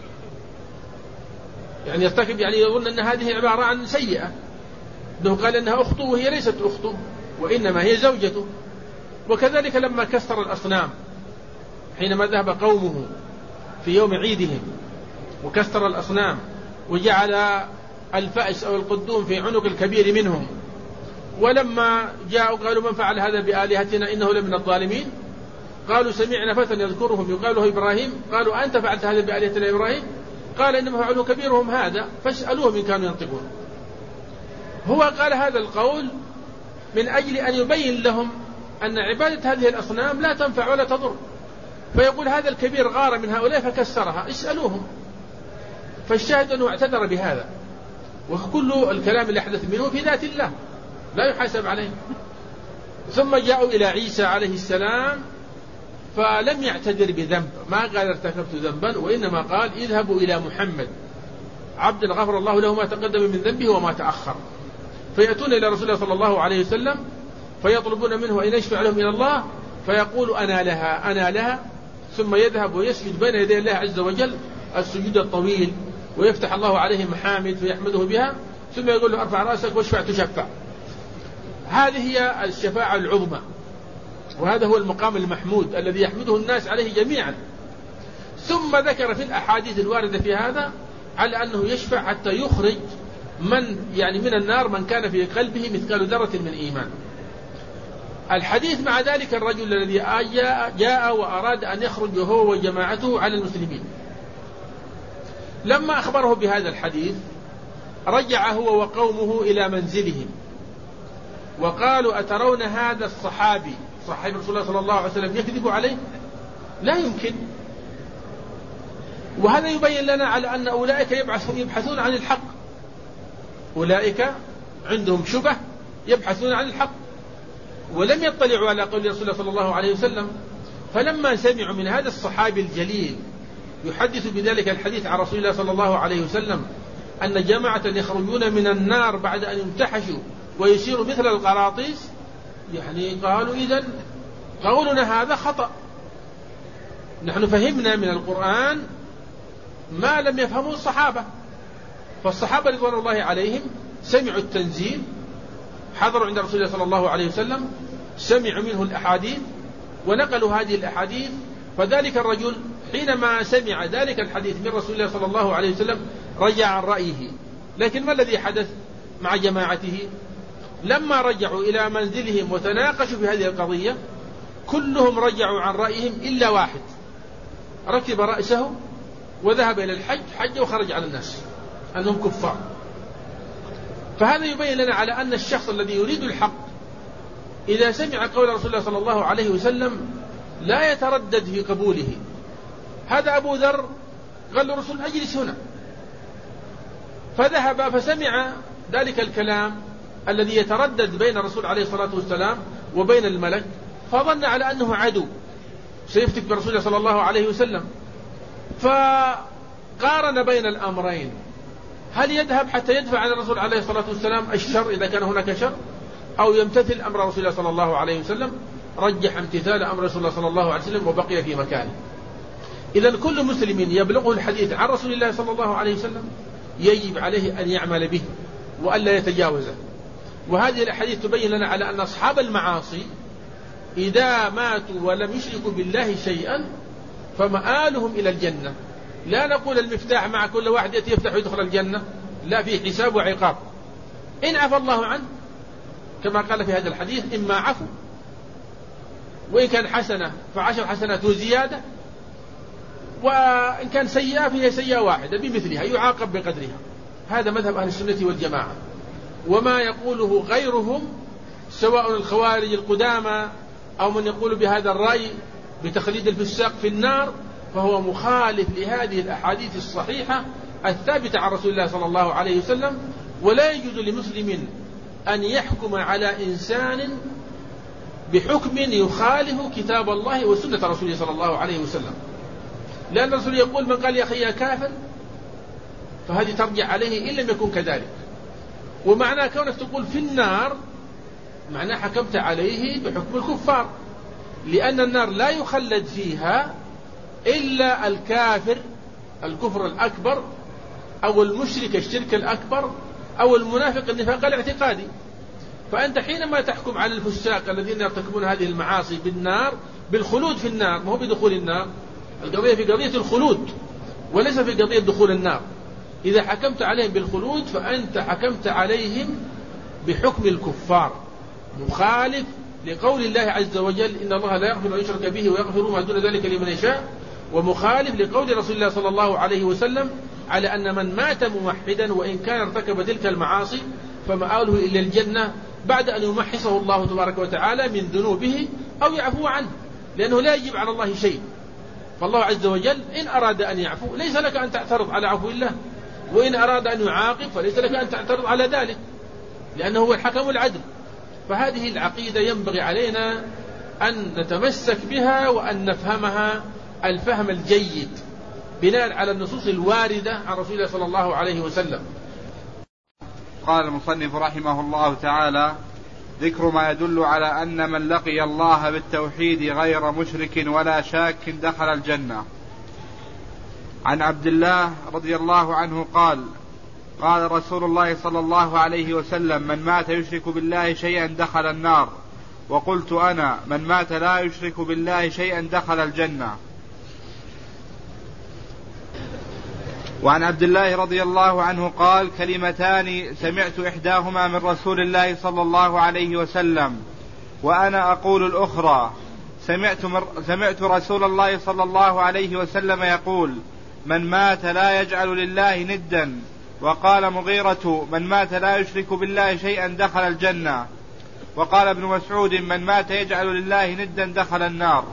يعني يرتكب يعني يظن أن هذه عبارة عن سيئة، أنه قال أنها أخته وهي ليست أخته وإنما هي زوجته. وكذلك لما كسر الأصنام حينما ذهب قومه في يوم عيدهم وكسر الأصنام وجعل الفأس أو القدوم في عنق الكبير منهم، ولما جاءوا قالوا من فعل هذا بآلهتنا إنه لمن الظالمين، قالوا سمعنا فتى يذكرهم يقال له إبراهيم، قالوا أنت فعلت هذا بآلهتنا إبراهيم؟ قال إنما فعلوا كبيرهم هذا فاسألوهم إن كانوا ينطقون. هو قال هذا القول من أجل أن يبين لهم أن عبادة هذه الأصنام لا تنفع ولا تضر، فيقول هذا الكبير غار من هؤلاء فكسرها، اسألوهم. فالشاهد أنه اعتذر بهذا، وكل الكلام اللي حدث منه في ذات الله لا يحاسب عليه. ثم جاءوا إلى عيسى عليه السلام فلم يعتذر بذنب، ما قال ارتكبت ذنبا، وإنما قال اذهبوا إلى محمد عبد غفر الله له ما تقدم من ذنبه وما تأخر. فيأتون إلى رسول الله صلى الله عليه وسلم فيطلبون منه أن يشفع لهم إلى الله، فيقول أنا لها أنا لها، ثم يذهب ويسجد بين يدي الله عز وجل السجود الطويل، ويفتح الله عليه محامد فيحمده بها، ثم يقول له ارفع رأسك واشفع تشفع. هذه هي الشفاعة العظمى، وهذا هو المقام المحمود الذي يحمده الناس عليه جميعا. ثم ذكر في الأحاديث الواردة في هذا على أنه يشفع حتى يخرج من يعني من النار من كان في قلبه مثقال ذرة من إيمان. الحديث مع ذلك الرجل الذي جاء وأراد أن يخرج هو وجماعته على المسلمين، لما أخبره بهذا الحديث رجع هو وقومه إلى منزلهم وقالوا أترون هذا الصحابي صحابي رسول الله صلى الله عليه وسلم يكذب عليه؟ لا يمكن. وهذا يبين لنا على أن أولئك يبحثون عن الحق، أولئك عندهم شبه يبحثون عن الحق، ولم يطلعوا على قول رسول الله صلى الله عليه وسلم. فلما سمعوا من هذا الصحابي الجليل يحدث بذلك الحديث عن رسول الله صلى الله عليه وسلم أن جماعة يخرجون من النار بعد أن يمتحشوا ويصيروا مثل القراطيس، يعني قالوا إذن قولنا هذا خطأ، نحن فهمنا من القرآن ما لم يفهموا الصحابة. فالصحابة رضوان الله عليهم سمعوا التنزيل، حضروا عند رسول الله صلى الله عليه وسلم، سمعوا منه الأحاديث ونقلوا هذه الأحاديث. فذلك الرجل حينما سمع ذلك الحديث من رسول الله صلى الله عليه وسلم رجع عن رأيه. لكن ما الذي حدث مع جماعته؟ لما رجعوا إلى منزلهم وتناقشوا في هذه القضية كلهم رجعوا عن رأيهم إلا واحد، ركب رأسه وذهب إلى الحج، حج وخرج على الناس أنهم كفار. فهذا يبين لنا على أن الشخص الذي يريد الحق إذا سمع قول رسول الله صلى الله عليه وسلم لا يتردد في قبوله. هذا أبو ذر قال له رسول أجلس هنا، فذهب فسمع ذلك الكلام الذي يتردد بين الرسول عليه الصلاة والسلام وبين الملك، فظن على أنه عدو سيفتك برسول الله صلى الله عليه وسلم، فقارن بين الأمرين، هل يذهب حتى يدفع عن الرسول عليه الصلاة والسلام الشر إذا كان هناك شر، أو يمتثل أمر رسول الله صلى الله عليه وسلم؟ رجح امتثال أمر رسول الله صلى الله عليه وسلم وبقي في مكانه. إذن كل مسلم يبلغه الحديث عن رسول الله صلى الله عليه وسلم يجب عليه أن يعمل به وألا يتجاوزه. وهذه الحديث تبين لنا على أن أصحاب المعاصي إذا ماتوا ولم يشركوا بالله شيئا فمآلهم إلى الجنة. لا نقول المفتاح مع كل واحد يأتي يفتح ويدخل الجنة، لا، في حساب وعقاب. إن عفى الله عنه كما قال في هذا الحديث إما عفو، وإن كان حسنة فعشر حسنات وزيادة، وإن كان سيئة فهي سيئة واحدة بمثلها يعاقب بقدرها. هذا مذهب أهل السنة والجماعة. وما يقوله غيرهم سواء الخوارج القدامى أو من يقول بهذا الرأي بتخليد الفساق في النار فهو مخالف لهذه الأحاديث الصحيحة الثابتة عن رسول الله صلى الله عليه وسلم. ولا يجوز لمسلم أن يحكم على إنسان بحكم يخالف كتاب الله وسنة رسوله صلى الله عليه وسلم، لأن الرسول يقول من قال يا أخي يا كافر فهذه ترجع عليه إن لم يكن كذلك. ومعنى كونك تقول في النار معناه حكمت عليه بحكم الكفار، لأن النار لا يخلد فيها إلا الكافر الكفر الأكبر أو المشرك الشرك الأكبر أو المنافق النفاق الاعتقادي. فأنت حينما تحكم على الفساق الذين يرتكبون هذه المعاصي بالنار بالخلود في النار، ما هو بدخول النار، القضية في قضية الخلود وليس في قضية دخول النار. إذا حكمت عليهم بالخلود فأنت حكمت عليهم بحكم الكفار، مخالف لقول الله عز وجل إن الله لا يغفر أن يشرك به ويغفر ما دون ذلك لمن يشاء، ومخالف لقول رسول الله صلى الله عليه وسلم على أن من مات موحدا وإن كان ارتكب تلك المعاصي فمآله إلى الجنة بعد أن يمحصه الله تبارك وتعالى من ذنوبه أو يعفو عنه، لأنه لا يجب على الله شيء. فالله عز وجل إن أراد أن يعفو ليس لك أن تعترض على عفو الله، وإن أراد أن يعاقب فليس لك أن تعترض على ذلك، لأنه هو الحكم العدل. فهذه العقيدة ينبغي علينا أن نتمسك بها وأن نفهمها الفهم الجيد بناء على النصوص الواردة عن رسول الله صلى الله عليه وسلم. قال المصنف رحمه الله تعالى: ذكر ما يدل على أن من لقي الله بالتوحيد غير مشرك ولا شاك دخل الجنة. عن عبد الله رضي الله عنه قال: قال رسول الله صلى الله عليه وسلم: من مات يشرك بالله شيئا دخل النار. وقلت أنا: من مات لا يشرك بالله شيئا دخل الجنة. وعن عبد الله رضي الله عنه قال: كلمتان سمعت إحداهما من رسول الله صلى الله عليه وسلم وأنا أقول الأخرى. سمعت, مر... سمعت رسول الله صلى الله عليه وسلم يقول: من مات لا يجعل لله ندا. وقال مغيرة: من مات لا يشرك بالله شيئا دخل الجنة. وقال ابن مسعود: من مات يجعل لله ندا دخل النار.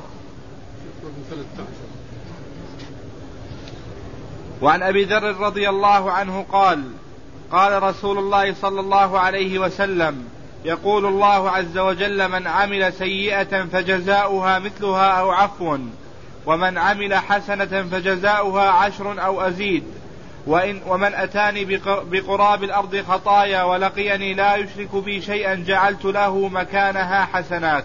وعن أبي ذر رضي الله عنه قال: قال رسول الله صلى الله عليه وسلم: يقول الله عز وجل: من عمل سيئة فجزاؤها مثلها أو عفو، ومن عمل حسنة فجزاؤها عشر أو أزيد، وإن ومن أتاني بقراب الأرض خطايا ولقيني لا يشرك بي شيئا جعلت له مكانها حسنات.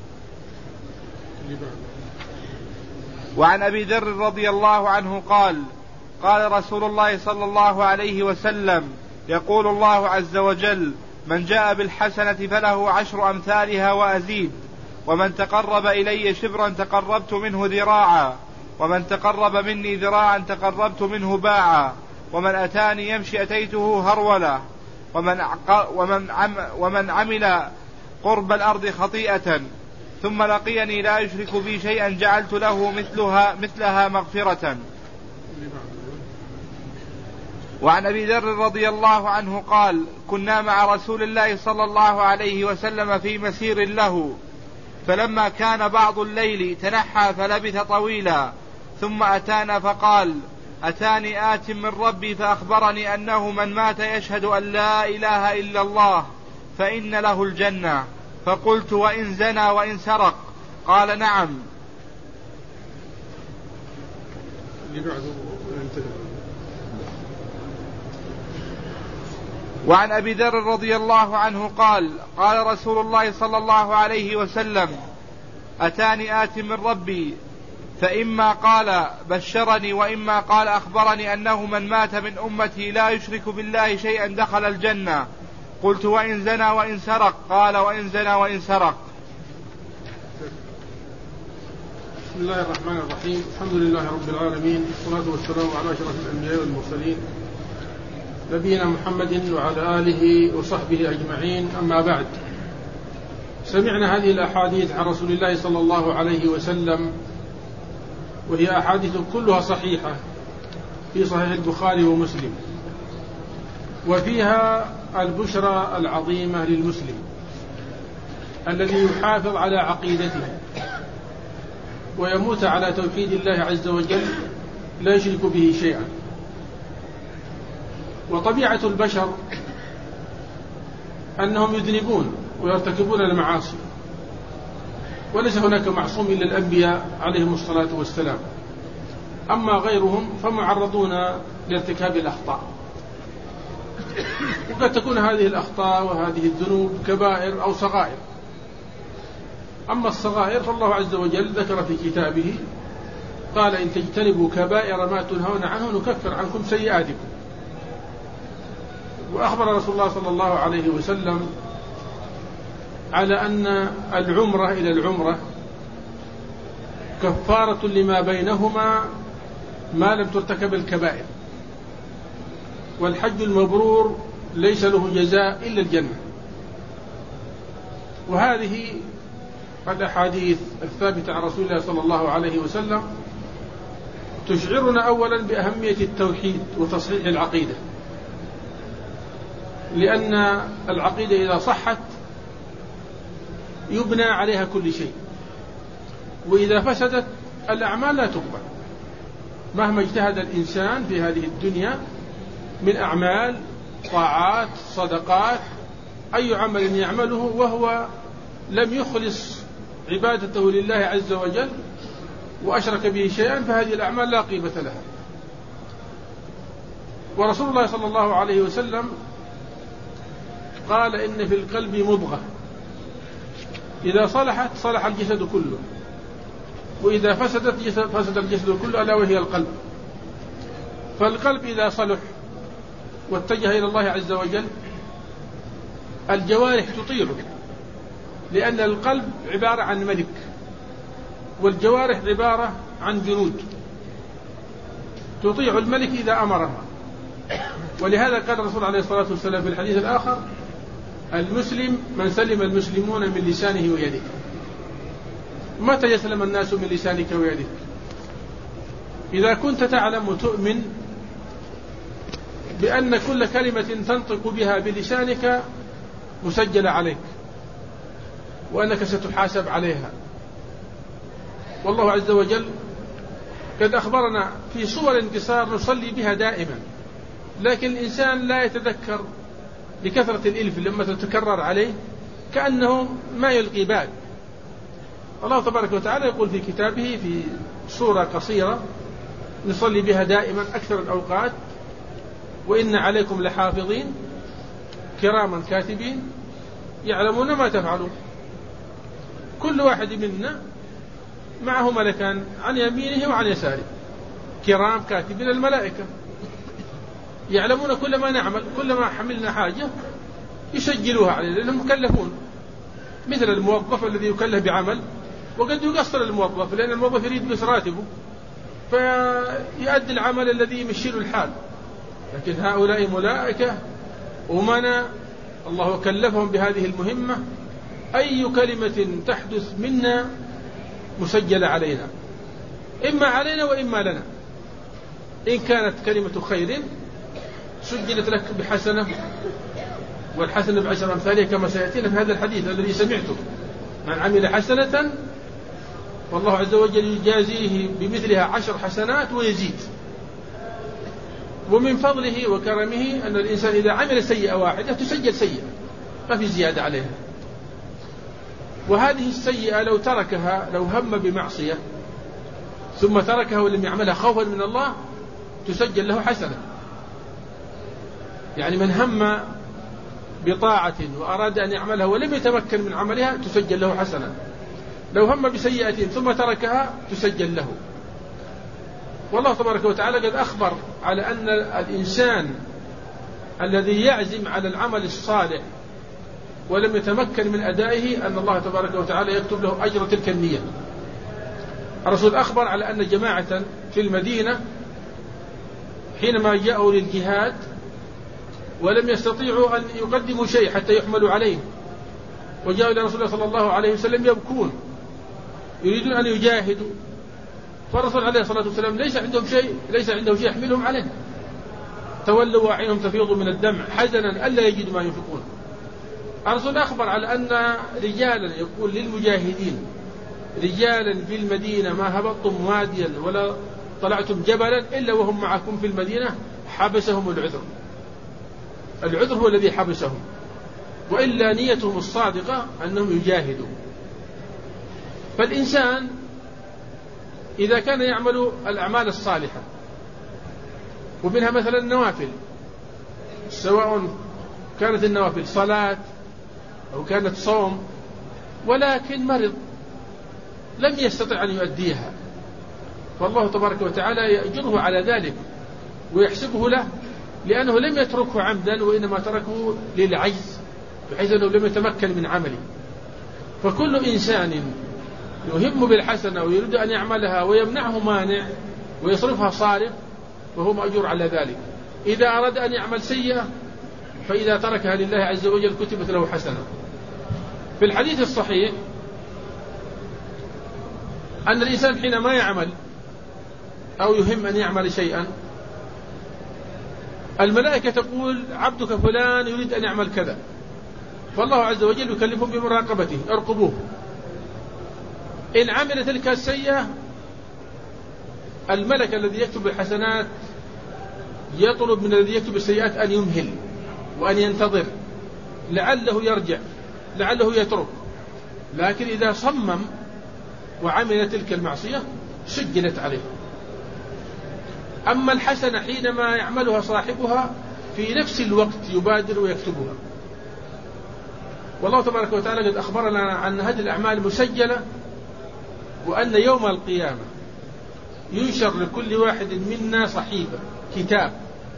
وعن أبي ذر رضي الله عنه قال: قال رسول الله صلى الله عليه وسلم: يقول الله عز وجل: من جاء بالحسنة فله عشر أمثالها وأزيد، ومن تقرب إلي شبرا تقربت منه ذراعا، ومن تقرب مني ذراعا تقربت منه باعا، ومن أتاني يمشي أتيته هرولة، ومن, ومن, عم ومن عمل قرب الأرض خطيئة ثم لقيني لا يشرك بي شيئا جعلت له مثلها, مثلها مغفرة. وعن أبي ذر رضي الله عنه قال: كنا مع رسول الله صلى الله عليه وسلم في مسير له، فلما كان بعض الليل تنحى فلبث طويلا، ثم أتانا فقال: أتاني آت من ربي فأخبرني أنه من مات يشهد أن لا إله إلا الله فإن له الجنة. فقلت: وإن زنى وإن سرق؟ قال: نعم. وعن أبي ذر رضي الله عنه قال: قال رسول الله صلى الله عليه وسلم: أتاني آت من ربي فإما قال بشرني وإما قال أخبرني أنه من مات من أمتي لا يشرك بالله شيئا دخل الجنة. قلت: وإن زنى وإن سرق؟ قال: وإن زنى وإن سرق. بسم الله الرحمن الرحيم. الحمد لله رب العالمين، والصلاة والسلام على أشرف الأنبياء والمرسلين نبينا محمد وعلى آله وصحبه أجمعين. أما بعد، سمعنا هذه الأحاديث عن رسول الله صلى الله عليه وسلم، وهي أحاديث كلها صحيحة في صحيح البخاري ومسلم، وفيها البشرى العظيمة للمسلم الذي يحافظ على عقيدته ويموت على توحيد الله عز وجل لا يشرك به شيئا. وطبيعة البشر أنهم يذنبون ويرتكبون المعاصي، وليس هناك معصوم إلا الأنبياء عليهم الصلاة والسلام، أما غيرهم فمعرضون لارتكاب الأخطاء، وقد تكون هذه الأخطاء وهذه الذنوب كبائر أو صغائر. أما الصغائر فالله عز وجل ذكر في كتابه قال: إن تجتنبوا كبائر ما تنهون عنه نكفر عنكم سيئاتكم. وأخبر رسول الله صلى الله عليه وسلم على أن العمرة إلى العمرة كفارة لما بينهما ما لم ترتكب الكبائر. والحج المبرور ليس له جزاء إلا الجنة. وهذه الأحاديث الثابتة عن رسول الله صلى الله عليه وسلم تشعرنا أولا بأهمية التوحيد وتصحيح العقيدة، لأن العقيدة إذا صحت يبنى عليها كل شيء، وإذا فسدت الأعمال لا تقبل مهما اجتهد الإنسان في هذه الدنيا من أعمال طاعات صدقات، أي عمل يعمله وهو لم يخلص عبادته لله عز وجل وأشرك به شيئا فهذه الأعمال لا قيمة لها. ورسول الله صلى الله عليه وسلم قال إن في القلب مضغة إذا صلحت صلح الجسد كله، وإذا فسدت فسد الجسد كله، ألا وهي القلب. فالقلب إذا صلح واتجه إلى الله عز وجل الجوارح تطيعه، لأن القلب عبارة عن ملك والجوارح عبارة عن جنود تطيع الملك إذا أمرها. ولهذا قال الرسول عليه الصلاة والسلام في الحديث الآخر: المسلم من سلم المسلمون من لسانه ويده. متى يسلم الناس من لسانك ويدك؟ إذا كنت تعلم وتؤمن بأن كل كلمة تنطق بها بلسانك مسجلة عليك وأنك ستحاسب عليها. والله عز وجل قد أخبرنا في صور انتصار نصلي بها دائما، لكن الإنسان لا يتذكر لكثرة الإلف لما تتكرر عليه كأنه ما يلقي بال. الله تبارك وتعالى يقول في كتابه في صورة قصيرة نصلي بها دائما أكثر الأوقات: وإن عليكم لحافظين كراما كاتبين يعلمون ما تفعلون. كل واحد منا معه ملكان عن يمينه وعن يساره، كرام كاتبين الملائكة يعلمون كل ما نعمل، كل ما حملنا حاجة يسجلوها عليه لأنهم مكلفون، مثل الموظف الذي يكلف بعمل وقد يقصر الموظف لأن الموظف يريد بس راتبه فيؤدي العمل الذي يمشي له الحال. لكن هؤلاء ملائكة أمنا الله كلفهم بهذه المهمة، أي كلمة تحدث منا مسجلة علينا، إما علينا وإما لنا. إن كانت كلمة خير سجلت لك بحسنة، والحسنة بعشر أمثالها كما سيأتينا في هذا الحديث الذي سمعته: من عمل حسنة والله عز وجل يجازيه بمثلها عشر حسنات ويزيد. ومن فضله وكرمه أن الإنسان إذا عمل سيئة واحدة تسجل سيئة ما في زيادة عليها. وهذه السيئة لو تركها، لو هم بمعصية ثم تركها ولم يعملها خوفا من الله تسجل له حسنة. يعني من هم بطاعة وأراد أن يعملها ولم يتمكن من عملها تسجل له حسنة. لو هم بسيئة ثم تركها تسجل له. والله تبارك وتعالى قد أخبر على أن الإنسان الذي يعزم على العمل الصالح ولم يتمكن من أدائه أن الله تبارك وتعالى يكتب له أجر تلك النية. الرسول أخبر على أن جماعة في المدينة حينما جاءوا للجهاد ولم يستطيعوا أن يقدموا شيء حتى يحملوا عليه، وجاءوا إلى رسول الله صلى الله عليه وسلم يبكون يريدون أن يجاهدوا، فالرسول عليه الصلاة والسلام ليس عندهم شيء ليس عنده شيء يحملهم عليه، تولوا وعينهم تفيض من الدمع حزنا ألا يجدوا ما ينفقون. الرسول أخبر على أن رجالا يقول للمجاهدين: رجالا في المدينة ما هبطتم واديا ولا طلعتم جبلا إلا وهم معكم في المدينة حبسهم العذر. العذر هو الذي حبسهم، وإلا نيتهم الصادقة أنهم يجاهدوا. فالإنسان إذا كان يعمل الأعمال الصالحة ومنها مثلا النوافل، سواء كانت النوافل صلاة أو كانت صوم، ولكن مرض لم يستطع أن يؤديها، فالله تبارك وتعالى يأجره على ذلك ويحسبه له، لأنه لم يتركه عمدا وإنما تركه للعجز بحيث أنه لم يتمكن من عمله. فكل إنسان يهم بالحسنة ويريد أن يعملها ويمنعه مانع ويصرفها صارف فهو مأجور على ذلك. إذا أراد أن يعمل سيئة فإذا تركها لله عز وجل كتبت له حسنة. في الحديث الصحيح أن الإنسان حينما يعمل أو يهم أن يعمل شيئا الملائكة تقول عبدك فلان يريد أن يعمل كذا، فالله عز وجل يكلفهم بمراقبته، ارقبوه. إن عمل تلك السيئة الملك الذي يكتب الحسنات يطلب من الذي يكتب السيئات أن يمهل وأن ينتظر لعله يرجع لعله يترك، لكن إذا صمم وعمل تلك المعصية سجلت عليه. أما الحسنة حينما يعملها صاحبها في نفس الوقت يبادر ويكتبها. والله تبارك وتعالى قد أخبرنا عن هذه الأعمال مسجلة، وأن يوم القيامة ينشر لكل واحد منا صحيفة كتاب.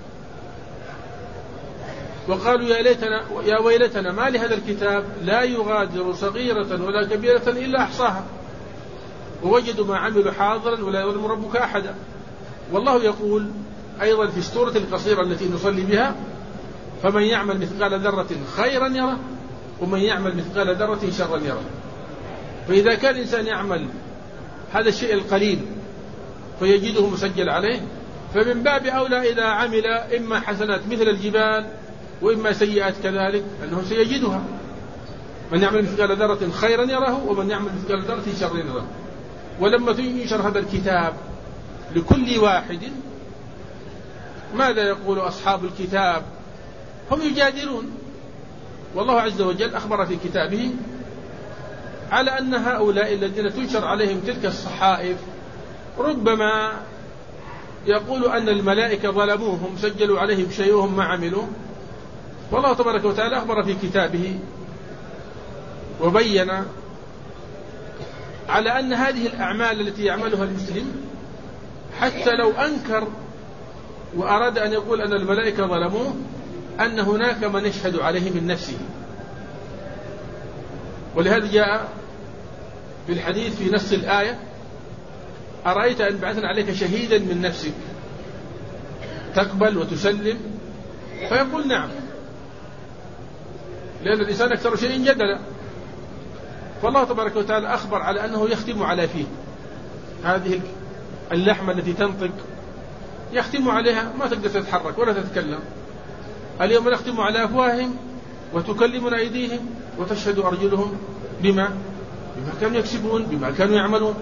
وقالوا يا ليتنا يا ويلتنا ما لهذا الكتاب لا يغادر صغيرة ولا كبيرة إلا أحصاها ووجدوا ما عملوا حاضرا ولا يظلم ربك أحدا. والله يقول أيضا في السورة القصيرة التي نصلي بها فمن يعمل مثقال ذرة خيرا يره ومن يعمل مثقال ذرة شرا يره. فإذا كان الإنسان يعمل هذا الشيء القليل فيجده مسجل عليه، فمن باب أولى إذا عمل إما حسنات مثل الجبال وإما سيئات كذلك أنه سيجدها. من يعمل مثقال ذرة خيرا يره ومن يعمل مثقال ذرة شرا يره. ولما ينشر هذا الكتاب لكل واحد ماذا يقول أصحاب الكتاب؟ هم يجادلون. والله عز وجل أخبر في كتابه على أن هؤلاء الذين تنشر عليهم تلك الصحائف ربما يقول أن الملائكة ظلموهم سجلوا عليهم شيء وهم ما عملوا. والله تبارك وتعالى أخبر في كتابه وبين على أن هذه الأعمال التي يعملها المسلم حتى لو أنكر وأراد أن يقول أن الملائكة ظلموه أن هناك من يشهد عليه من نفسه. ولهذا جاء في الحديث في نص الآية أرأيت أن بعثنا عليك شهيدا من نفسك تقبل وتسلم؟ فيقول نعم، لأن الإنسان أكثر شيء جدلا. فالله تبارك وتعالى أخبر على أنه يختم على فيه هذه اللحمة التي تنطق، يختم عليها ما تقدر تتحرك ولا تتكلم. اليوم نختم على أفواههم وتكلمنا أيديهم وتشهد أرجلهم بما بما كانوا يكسبون بما كانوا يعملون.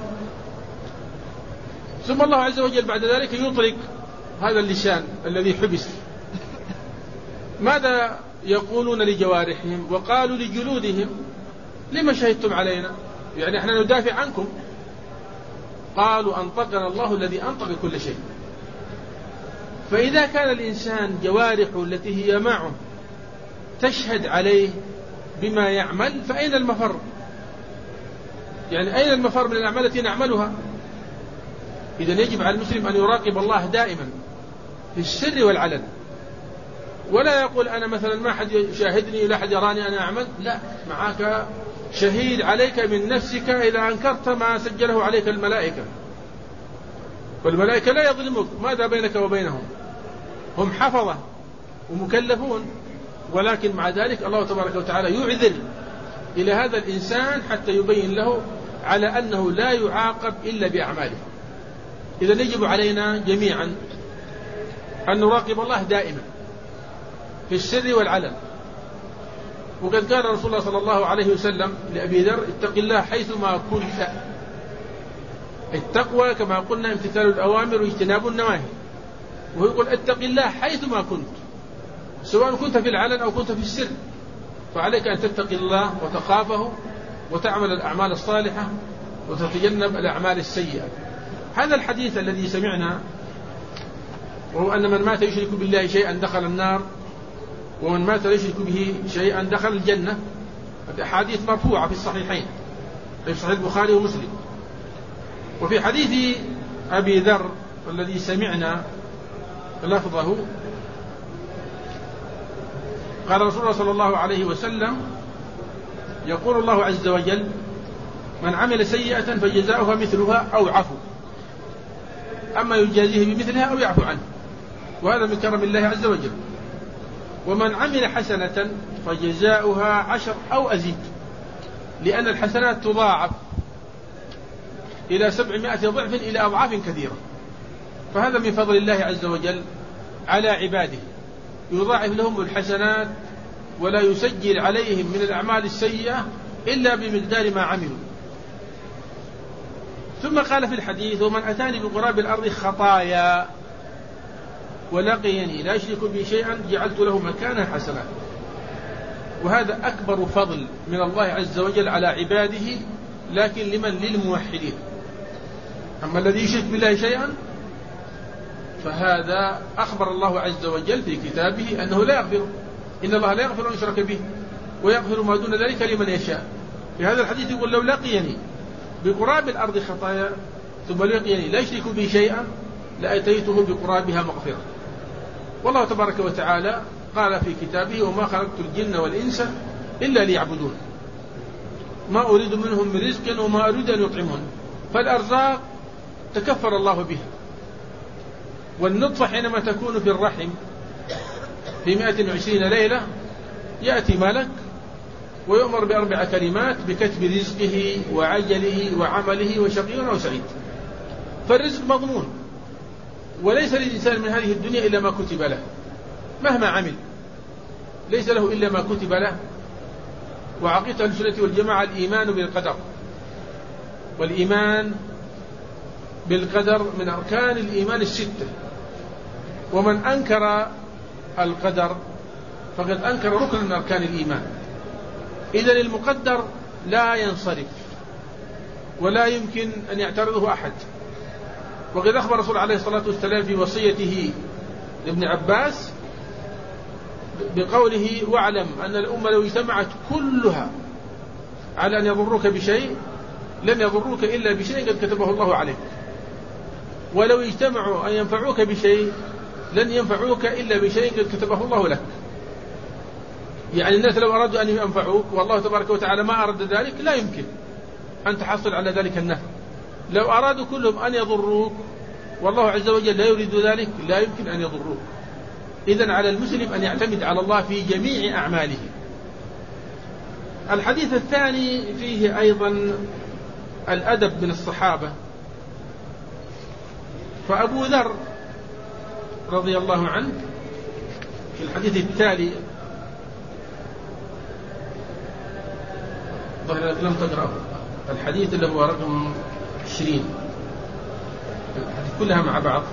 ثم الله عز وجل بعد ذلك يطلق هذا اللسان الذي حبس. ماذا يقولون لجوارحهم؟ وقالوا لجلودهم لما شهدتم علينا؟ يعني احنا ندافع عنكم. قالوا أنطقنا الله الذي أنطق كل شيء. فإذا كان الإنسان جوارحه التي هي معه تشهد عليه بما يعمل فأين المفر؟ يعني أين المفر من الأعمال التي نعملها؟ إذن يجب على المسلم أن يراقب الله دائما في السر والعلن، ولا يقول أنا مثلا ما حد يشاهدني لا حد يراني أنا أعمل. لا، معك شهيد عليك من نفسك إذا أنكرت ما سجله عليك الملائكة. والملائكة لا يظلمك، ماذا بينك وبينهم؟ هم حفظة ومكلفون، ولكن مع ذلك الله تبارك وتعالى يعذر إلى هذا الإنسان حتى يبين له على أنه لا يعاقب إلا بأعماله. إذن يجب علينا جميعا أن نراقب الله دائما في السر والعلن. وقد قال رسول الله صلى الله عليه وسلم لأبي ذر اتق الله حيثما كنت. التقوى كما قلنا امتثال الأوامر واجتناب النواهي، ويقول اتق الله حيثما كنت، سواء كنت في العلن أو كنت في السر، فعليك أن تتقي الله وتخافه وتعمل الأعمال الصالحة وتتجنب الأعمال السيئة. هذا الحديث الذي سمعنا وهو أن من مات يشرك بالله شيئا دخل النار ومن مات يشرك به شيئا دخل الجنة، هذه حديث مرفوعة في الصحيحين في صحيح البخاري ومسلم. وفي حديث أبي ذر الذي سمعنا لفظه قال رسول الله صلى الله عليه وسلم يقول الله عز وجل من عمل سيئة فجزاؤها مثلها أو عفو، أما يجازيه بمثلها أو يعفو عنه. وهذا من كرم الله عز وجل. ومن عمل حسنة فجزاؤها عشر أو أزيد، لأن الحسنات تضاعف إلى سبعمائة ضعف إلى أضعاف كثيرة، فهذا من فضل الله عز وجل على عباده، يضاعف لهم الحسنات ولا يسجل عليهم من الأعمال السيئة إلا بمقدار ما عملوا. ثم قال في الحديث: ومن أتاني بقراب الأرض خطايا ولقيني لا يشرك بي شيئا جعلت له مكانا حسنا. وهذا أكبر فضل من الله عز وجل على عباده، لكن لمن؟ للموحدين. أما الذي يشرك بالله شيئا فهذا أخبر الله عز وجل في كتابه أنه لا يغفر، إن الله لا يغفر أن يشرك به ويغفر ما دون ذلك لمن يشاء. في هذا الحديث يقول: لو لقيني بقراب الأرض خطايا ثم لقيني لا يشرك بي شيئا لأتيته بقرابها مغفرة. والله تبارك وتعالى قال في كتابه: وما خلقت الجن والإنس إلا ليعبدون ما أريد منهم من رزق وما أريد أن يطعمون. فالأرزاق تكفر الله بها. والنطفة حينما تكون في الرحم في مائة وعشرين ليلة يأتي ملك ويؤمر بأربع كلمات بكتب رزقه وعجله وعمله وشقي أو سعيد. فالرزق مضمون، وليس للإنسان من هذه الدنيا إلا ما كتب له، مهما عمل ليس له إلا ما كتب له. وعقيدة أهل السنة والجماعة الإيمان بالقدر، والإيمان بالقدر من أركان الإيمان الستة. ومن أنكر القدر فقد أنكر ركن من أركان الإيمان. إذن المقدر لا ينصرف ولا يمكن أن يعترضه أحد. وقد أخبر رسول عليه الصلاة والسلام في وصيته لابن عباس بقوله: واعلم أن الأمة لو اجتمعت كلها على أن يضروك بشيء لم يضروك إلا بشيء قد كتبه الله عليك، ولو اجتمعوا أن ينفعوك بشيء لن ينفعوك إلا بشيء قد كتبه الله لك. يعني الناس لو أرادوا أن ينفعوك والله تبارك وتعالى ما أراد ذلك لا يمكن أن تحصل على ذلك النفع. لو أرادوا كلهم أن يضروك والله عز وجل لا يريد ذلك لا يمكن أن يضروك. إذن على المسلم أن يعتمد على الله في جميع أعماله. الحديث الثاني فيه أيضا الأدب من الصحابة. فأبو ذر رضي الله عنه في الحديث التالي، ظهر لم تقرأه الحديث اللي هو رقم عشرين، الحديث كلها مع بعض.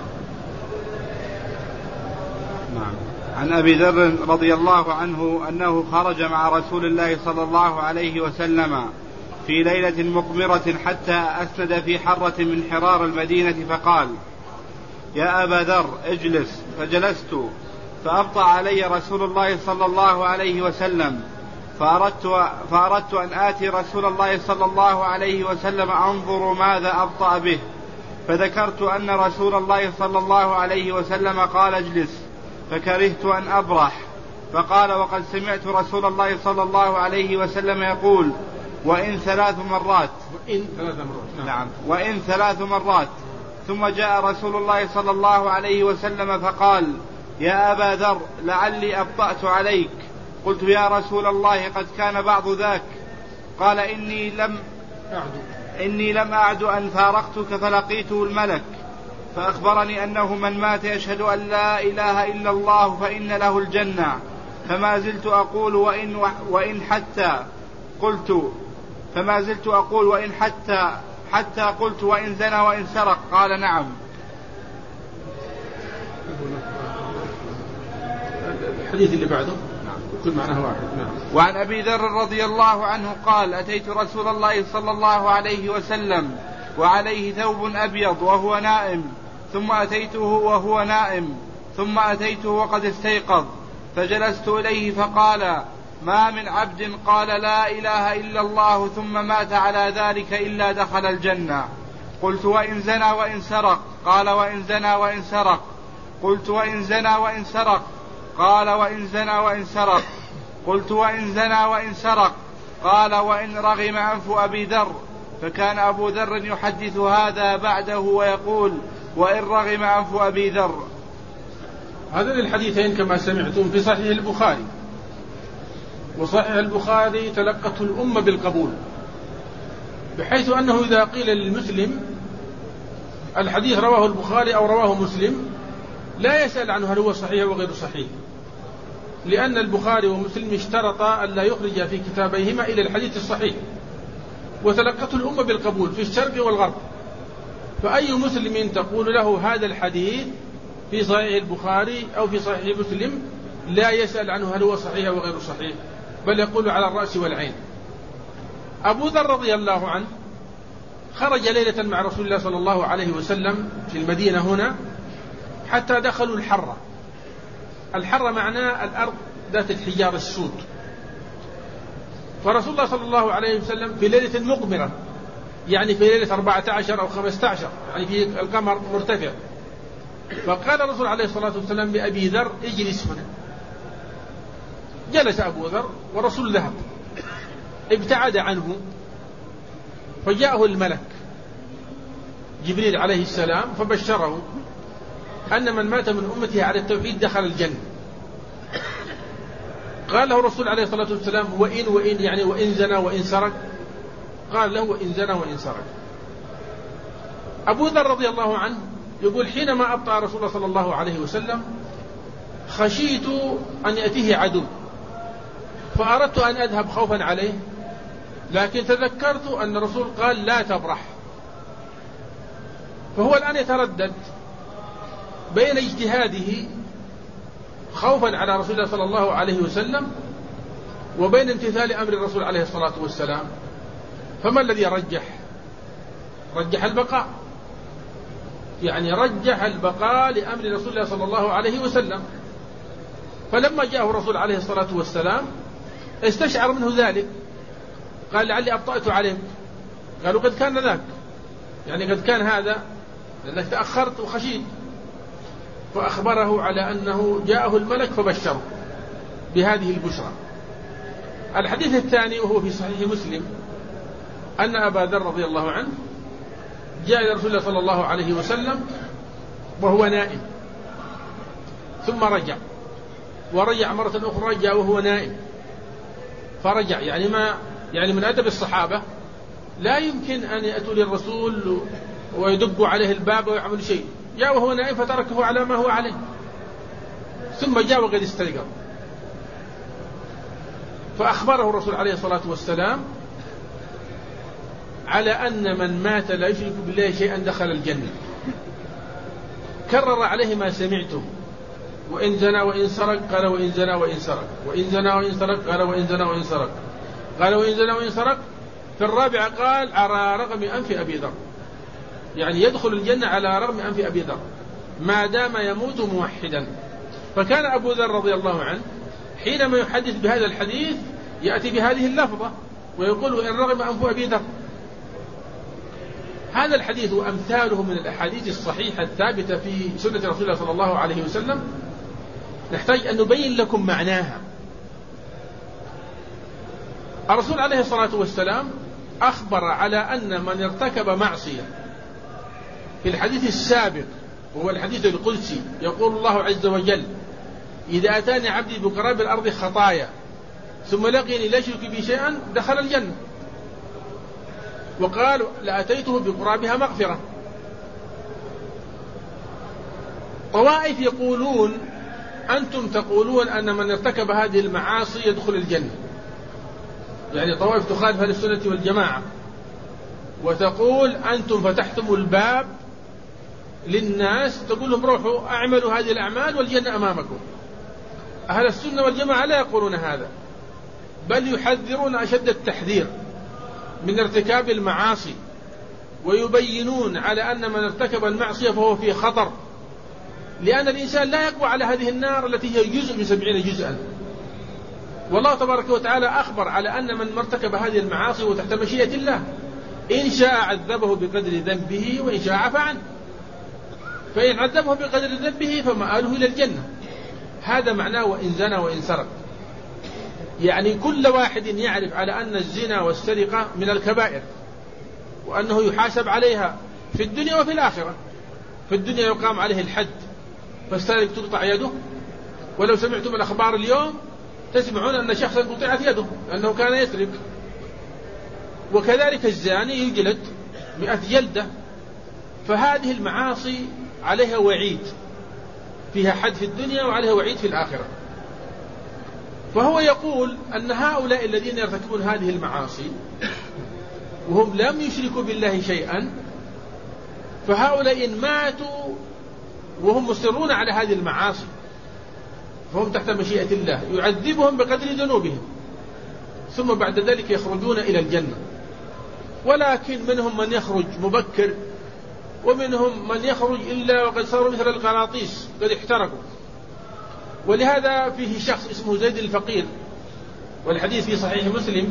نعم. عن أبي ذر رضي الله عنه أنه خرج مع رسول الله صلى الله عليه وسلم في ليلة مقمرة حتى أسند في حرة من حرار المدينة فقال: يا أبا ذر اجلس. فجلست فأبطأ علي رسول الله صلى الله عليه وسلم فأردت, فأردت أن آتي رسول الله صلى الله عليه وسلم أنظر ماذا أبطأ به، فذكرت أن رسول الله صلى الله عليه وسلم قال اجلس، فكرهت أن أبرح. فقال: وقد سمعت رسول الله صلى الله عليه وسلم يقول: وإن ثلاث مرات وإن ثلاث مرات نعم وإن ثلاث مرات. ثم جاء رسول الله صلى الله عليه وسلم فقال: يا أبا ذر لعلي أبطأت عليك. قلت: يا رسول الله قد كان بعض ذاك. قال: إني لم أعد إني لم أعد أن فارقتك فلقيته الملك فأخبرني أنه من مات يشهد أن لا إله إلا الله فإن له الجنة. فما زلت أقول وإن, وإن حتى قلت فما زلت أقول وإن حتى حتى قلت وإن زنى وإن سرق. قال: نعم. الحديث اللي بعده كل معناه واحد. نعم. وعن أبي ذر رضي الله عنه قال: أتيت رسول الله صلى الله عليه وسلم وعليه ثوب أبيض وهو نائم، ثم أتيته وهو نائم، ثم أتيته وقد استيقظ، فجلست إليه فقال: ما من عبد قال لا إله إلا الله ثم مات على ذلك إلا دخل الجنة. قلت: وإن زنى وإن سرق؟ قال: وإن زنى وإن سرق. قلت: وإن زنى وإن سرق؟ قال: وإن زنى وإن سرق. قلت: وإن زنى وإن سرق؟ قال: وإن رغم أنف أبي ذر. فكان أبو ذر يحدث هذا بعده ويقول: وإن رغم أنف أبي ذر. هذين الحديثين كما سمعتم في صحيح البخاري، وصحيح البخاري تلقته الأمة بالقبول، بحيث أنه إذا قيل للمسلم الحديث رواه البخاري أو رواه مسلم لا يسأل عنه هل هو صحيح وغير صحيح، لأن البخاري ومسلم اشترطا أن لا يخرج في كتابيهما إلى الحديث الصحيح، وتلقته الأمة بالقبول في الشرق والغرب. فأي مسلم تقول له هذا الحديث في صحيح البخاري أو في صحيح مسلم لا يسأل عنه هل هو صحيح وغير صحيح، بل يقول على الرأس والعين. أبو ذر رضي الله عنه خرج ليلة مع رسول الله صلى الله عليه وسلم في المدينة هنا حتى دخلوا الحرة. الحرة معناه الأرض ذات الحجار السود. فرسول الله صلى الله عليه وسلم في ليلة مقمرة، يعني في ليلة أربعة عشر أو خمسة عشر، يعني في القمر مرتفع، فقال الرسول عليه الصلاة والسلام لأبي ذر اجلس هنا. جلس أبو ذر والرسول ذهب، ابتعد عنه، فجاءه الملك جبريل عليه السلام فبشره أن من مات من أمته على التوحيد دخل الجنة. قال له الرسول عليه الصلاة والسلام وإن وإن يعني وإن زنى وإن سرق؟ قال له وإن زنى وإن سرق. أبو ذر رضي الله عنه يقول حينما أبطأ رسول الله صلى الله عليه وسلم خشيت أن يأتيه عدو، فأردت أن أذهب خوفا عليه، لكن تذكرت أن الرسول قال لا تبرح. فهو الآن يتردد بين اجتهاده خوفا على رسول الله صلى الله عليه وسلم وبين امتثال أمر الرسول عليه الصلاة والسلام. فما الذي رجح؟ رجح البقاء، يعني رجح البقاء لأمر رسول الله صلى الله عليه وسلم. فلما جاءه الرسول عليه الصلاة والسلام استشعر منه ذلك، قال لعلي أبطأت عليك. قالوا قد كان ذاك، يعني قد كان هذا لأنك تأخرت وخشيت. فأخبره على أنه جاءه الملك فبشره بهذه البشرى. الحديث الثاني وهو في صحيح مسلم أن أبا ذر رضي الله عنه جاء إلى رسول الله صلى الله عليه وسلم وهو نائم، ثم رجع، ورجع مرة أخرى جاء وهو نائم فرجع. يعني ما يعني من أدب الصحابة لا يمكن أن يأتوا للرسول ويدقوا عليه الباب ويعمل شيء. جاء وهو نائم فتركه على ما هو عليه، ثم جاء وقد استيقظ. فأخبره الرسول عليه الصلاة والسلام على أن من مات لا يشرك بالله شيئا دخل الجنة. كرر عليه ما سمعته، وإن زنى وإن سرق قال وإن زنى وإن سرق، وإن زنى وإن سرق قال وإن زنى وإن سرق، قال وإن زنى وإن سرق. في الرابعة قال على رغم أنف أبي ذر، يعني يدخل الجنة على رغم أنف أبي ذر ما دام يموت موحدا. فكان أبو ذر رضي الله عنه حينما يحدث بهذا الحديث يأتي بهذه اللفظة ويقول إن رغم أنف أبي ذر. هذا الحديث وأمثاله من الأحاديث الصحيحة الثابتة في سنة رسول الله صلى الله عليه وسلم نحتاج أن نبين لكم معناها. الرسول عليه الصلاة والسلام أخبر على أن من ارتكب معصية في الحديث السابق وهو الحديث القدسي يقول الله عز وجل إذا أتاني عبدي بقراب الأرض خطايا ثم لقيني لا يشرك بي شيئا دخل الجنة. وقال لأتيته بقرابها مغفرة. طوائف يقولون أنتم تقولون أن من ارتكب هذه المعاصي يدخل الجنة، يعني طوائف تخالف أهل السنة والجماعة وتقول أنتم فتحتم الباب للناس تقول لهم روحوا أعملوا هذه الأعمال والجنة أمامكم. أهل السنة والجماعة لا يقولون هذا، بل يحذرون أشد التحذير من ارتكاب المعاصي، ويبينون على أن من ارتكب المعصية فهو في خطر، لأن الإنسان لا يقوى على هذه النار التي هي جزء من سبعين جزءا. والله تبارك وتعالى أخبر على أن من ارتكب هذه المعاصي وتحت مشيئة الله إن شاء عذبه بقدر ذنبه وإن شاء عفى عنه. فإن عذبه بقدر ذنبه فمآله إلى الجنة. هذا معناه وإن زنى وإن سرق، يعني كل واحد يعرف على أن الزنا والسرقة من الكبائر وأنه يحاسب عليها في الدنيا وفي الآخرة. في الدنيا يقام عليه الحد فالسارق تقطع يده. ولو سمعتم الأخبار اليوم تسمعون أن شخصا قطعت يده أنه كان يسرق. وكذلك الزاني يجلد مئة جلدة. فهذه المعاصي عليها وعيد، فيها حد في الدنيا وعليها وعيد في الآخرة. فهو يقول أن هؤلاء الذين يرتكبون هذه المعاصي وهم لم يشركوا بالله شيئا، فهؤلاء إن ماتوا وهم مصرون على هذه المعاصي فهم تحت مشيئة الله، يعذبهم بقدر ذنوبهم، ثم بعد ذلك يخرجون إلى الجنة. ولكن منهم من يخرج مبكر، ومنهم من يخرج إلا وقد صاروا مثل القراطيس قد احترقوا. ولهذا فيه شخص اسمه زيد الفقير، والحديث في صحيح مسلم،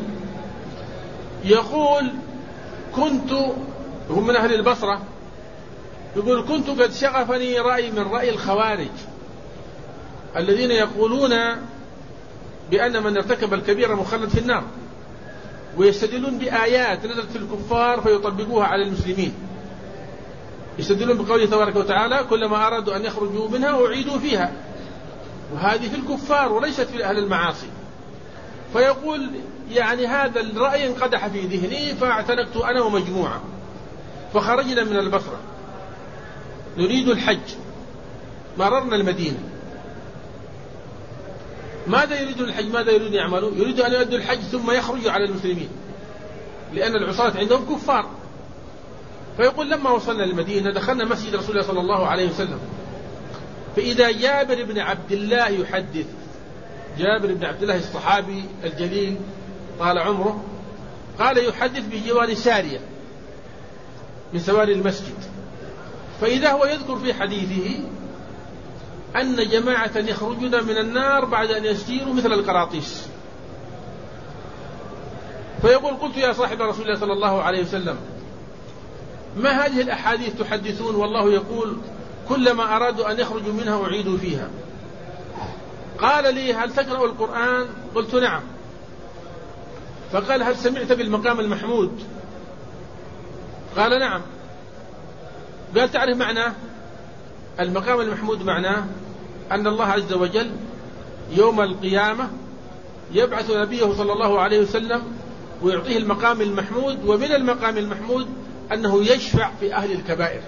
يقول كنت، هم من أهل البصرة، يقول كنت قد شغفني رأي من رأي الخوارج الذين يقولون بأن من ارتكب الكبيرة مخلد في النار، ويستدلون بآيات نزلت في الكفار فيطبقوها على المسلمين. يستدلون بقوله تبارك وتعالى كلما أرادوا أن يخرجوا منها أعيدوا فيها، وهذه في الكفار وليست في أهل المعاصي. فيقول يعني هذا الرأي انقدح في ذهني فاعتنقت أنا ومجموعة، فخرجنا من البصرة نريد الحج، مررنا المدينة. ماذا يريدون الحج؟ ماذا يريدون يعملوا؟ يريدون أن يؤدوا الحج ثم يخرجوا على المسلمين، لأن العصاة عندهم كفار. فيقول لما وصلنا المدينة دخلنا مسجد رسول الله صلى الله عليه وسلم، فإذا جابر بن عبد الله يحدث، جابر بن عبد الله الصحابي الجليل طال عمره، قال يحدث بجوار سارية من سواري المسجد. فإذا هو يذكر في حديثه أن جماعة يخرجون من النار بعد أن يسيروا مثل القراطيس. فيقول قلت يا صاحب رسول الله صلى الله عليه وسلم ما هذه الأحاديث تحدثون والله يقول كلما أرادوا أن يخرجوا منها أعيدوا فيها؟ قال لي هل تقرأ القرآن؟ قلت نعم. فقال هل سمعت بالمقام المحمود؟ قال نعم. قال تعرف معناه؟ المقام المحمود معناه أن الله عز وجل يوم القيامة يبعث نبيه صلى الله عليه وسلم ويعطيه المقام المحمود، ومن المقام المحمود أنه يشفع في أهل الكبائر،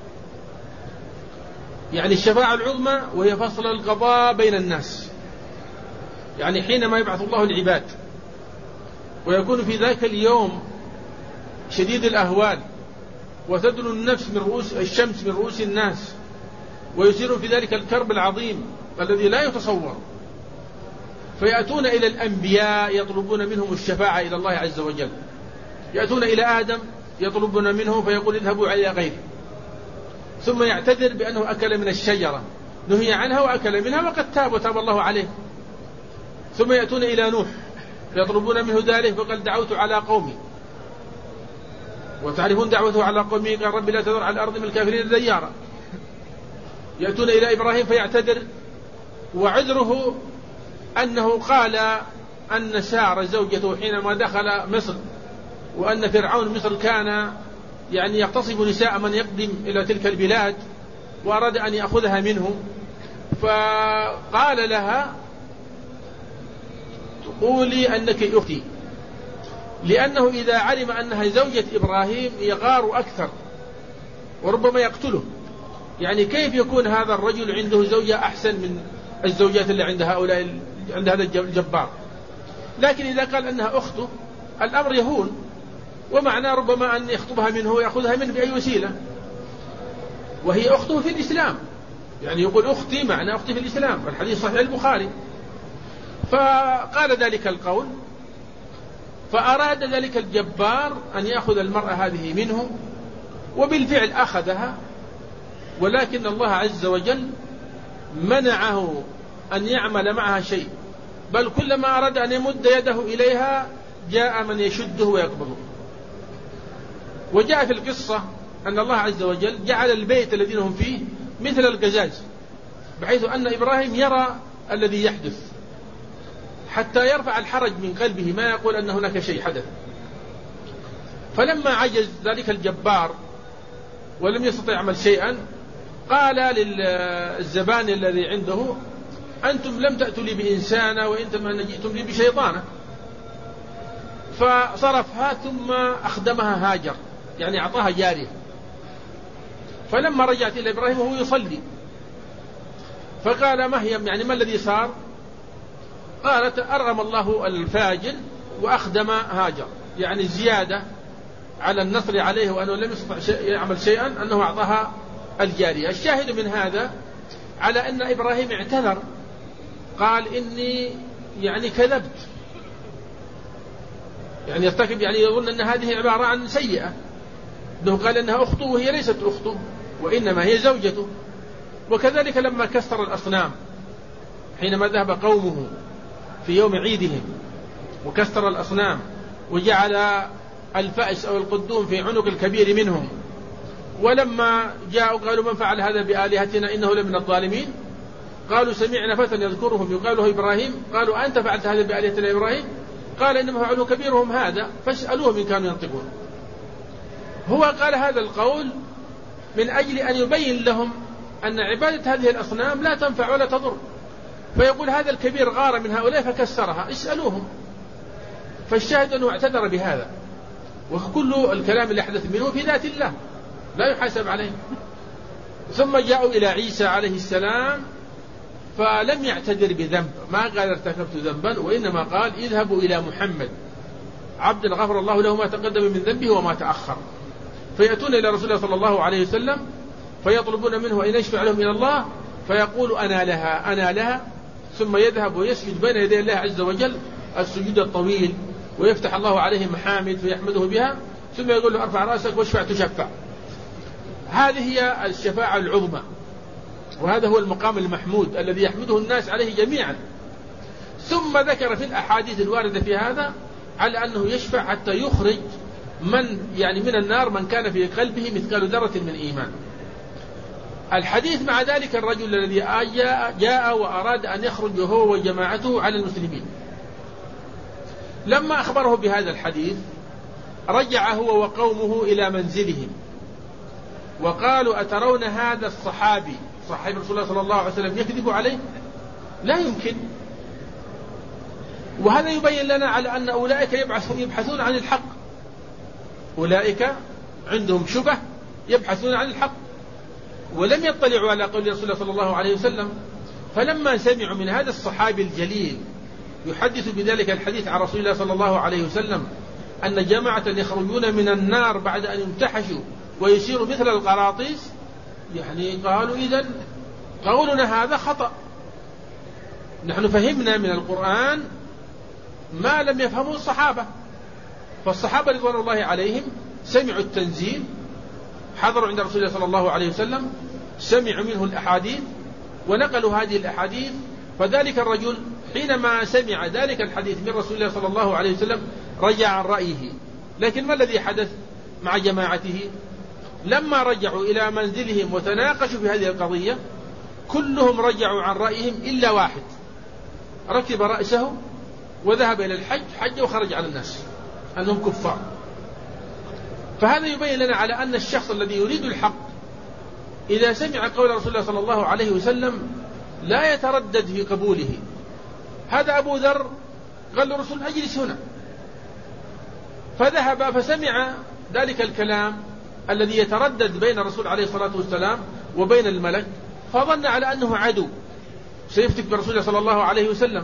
يعني الشفاعة العظمى وهي فصل القضاء بين الناس. يعني حينما يبعث الله العباد ويكون في ذاك اليوم شديد الأهوال وتدنو النفس من رؤوس الشمس من رؤوس الناس، ويصير في ذلك الكرب العظيم الذي لا يتصور، فيأتون إلى الأنبياء يطلبون منهم الشفاعة إلى الله عز وجل. يأتون إلى آدم يطلبون منه فيقول اذهبوا إلى غيره، ثم يعتذر بأنه أكل من الشجرة نهي عنها وأكل منها وقد تاب وتاب الله عليه. ثم يأتون إلى نوح يطلبون منه ذلك فقال دعوت على قومي، وتعرفون دعوته على قومه قال رب لا تذر على الأرض من الكافرين ديارا. يأتون إلى إبراهيم فيعتذر، وعذره أنه قال أن سارة زوجته حينما دخل مصر وأن فرعون مصر كان يعني يغتصب نساء من يقدم إلى تلك البلاد وأراد أن يأخذها منه، فقال لها قولي أنك أختي، لأنه إذا علم أنها زوجة إبراهيم يغار أكثر وربما يقتله. يعني كيف يكون هذا الرجل عنده زوجة أحسن من الزوجات اللي عند هؤلاء عند هذا الجبار؟ لكن إذا قال أنها أخته الأمر يهون، ومعناه ربما أن يخطبها منه ويأخذها منه بأي وسيلة، وهي أخته في الإسلام. يعني يقول أختي معنى أختي في الإسلام، الحديث صحيح البخاري. فقال ذلك القول، فأراد ذلك الجبار أن يأخذ المرأة هذه منه، وبالفعل أخذها، ولكن الله عز وجل منعه أن يعمل معها شيء، بل كلما أراد أن يمد يده إليها جاء من يشده ويقبضه. وجاء في القصة أن الله عز وجل جعل البيت الذين هم فيه مثل القزاز، بحيث أن إبراهيم يرى الذي يحدث حتى يرفع الحرج من قلبه، ما يقول أن هناك شيء حدث. فلما عجز ذلك الجبار ولم يستطع يعمل شيئا قال للزبان الذي عنده: أنتم لم تأتوا لي بإنسانة وإنتم جئتم لي بشيطانة. فصرفها ثم أخدمها هاجر، يعني أعطاها جارية. فلما رجعت إلى إبراهيم وهو يصلي فقال: ما هي يعني ما الذي صار؟ قالت: أرغم الله الفاجل وأخدم هاجر، يعني زيادة على النصر عليه وأنه لم يستطع شيء يعمل شيئا أنه أعطاها الجارية. الشاهد من هذا على أن إبراهيم اعتذر، قال: إني يعني كذبت، يعني يرتكب يعني يظن أن هذه عبارة عن سيئة، أنه قال أنها أخته وهي ليست أخته وإنما هي زوجته. وكذلك لما كسر الأصنام حينما ذهب قومه في يوم عيدهم وكسر الأصنام وجعل الفأس أو القدوم في عنق الكبير منهم، ولما جاءوا قالوا: من فعل هذا بآلهتنا إنه لمن الظالمين. قالوا: سمعنا فتى يذكرهم يقال له إبراهيم. قالوا: أنت فعلت هذا بآلهتنا إبراهيم؟ قال: إنما فعله كبيرهم هذا فاسألوهم إن كانوا ينطقون. هو قال هذا القول من أجل أن يبين لهم أن عبادة هذه الأصنام لا تنفع ولا تضر، فيقول: هذا الكبير غار من هؤلاء فكسرها، اسألوهم. فالشاهد أنه اعتذر بهذا، وكل الكلام اللي حدث منه في ذات الله لا يحاسب عليه. ثم جاءوا إلى عيسى عليه السلام فلم يعتذر بذنب، ما قال ارتكبت ذنبا، وإنما قال: اذهبوا إلى محمد عبد غفر الله له ما تقدم من ذنبه وما تأخر. فيأتون إلى رسول الله صلى الله عليه وسلم فيطلبون منه أن يشفع لهم إلى الله، فيقول: أنا لها أنا لها، ثم يذهب ويسجد بين يدي الله عز وجل السجود الطويل، ويفتح الله عليه محامد فيحمده بها، ثم يقول له: ارفع رأسك واشفع تشفع. هذه هي الشفاعة العظمى، وهذا هو المقام المحمود الذي يحمده الناس عليه جميعا. ثم ذكر في الأحاديث الواردة في هذا على أنه يشفع حتى يخرج من يعني من النار من كان في قلبه مثقال ذرة من إيمان. الحديث مع ذلك الرجل الذي جاء وأراد أن يخرج هو وجماعته على المسلمين، لما أخبره بهذا الحديث رجع هو وقومه إلى منزلهم وقالوا: أترون هذا الصحابي صحابي رسول الله صلى الله عليه وسلم يكذب عليه؟ لا يمكن. وهذا يبين لنا على أن أولئك يبحثون عن الحق، أولئك عندهم شبه يبحثون عن الحق، ولم يطلعوا على قول رسول الله صلى الله عليه وسلم. فلما سمعوا من هذا الصحابي الجليل يحدث بذلك الحديث عن رسول الله صلى الله عليه وسلم أن جماعة يخرجون من النار بعد أن يمتحشوا ويصيروا مثل القراطيس، يعني قالوا: إذن قولنا هذا خطأ، نحن فهمنا من القرآن ما لم يفهمه الصحابة. فالصحابة رضوان الله عليهم سمعوا التنزيل، حضروا عند رسول الله صلى الله عليه وسلم، سمعوا منه الأحاديث ونقلوا هذه الأحاديث. فذلك الرجل حينما سمع ذلك الحديث من رسول الله صلى الله عليه وسلم رجع عن رأيه. لكن ما الذي حدث مع جماعته؟ لما رجعوا إلى منزلهم وتناقشوا في هذه القضية كلهم رجعوا عن رأيهم إلا واحد، ركب رأسه وذهب إلى الحج، حج وخرج على الناس أنهم كفار. فهذا يبين لنا على أن الشخص الذي يريد الحق إذا سمع قول رسول الله صلى الله عليه وسلم لا يتردد في قبوله. هذا أبو ذر قال له الرسول: أجلس هنا، فذهب فسمع ذلك الكلام الذي يتردد بين الرسول عليه الصلاة والسلام وبين الملك، فظن على أنه عدو سيفتك برسول الله صلى الله عليه وسلم،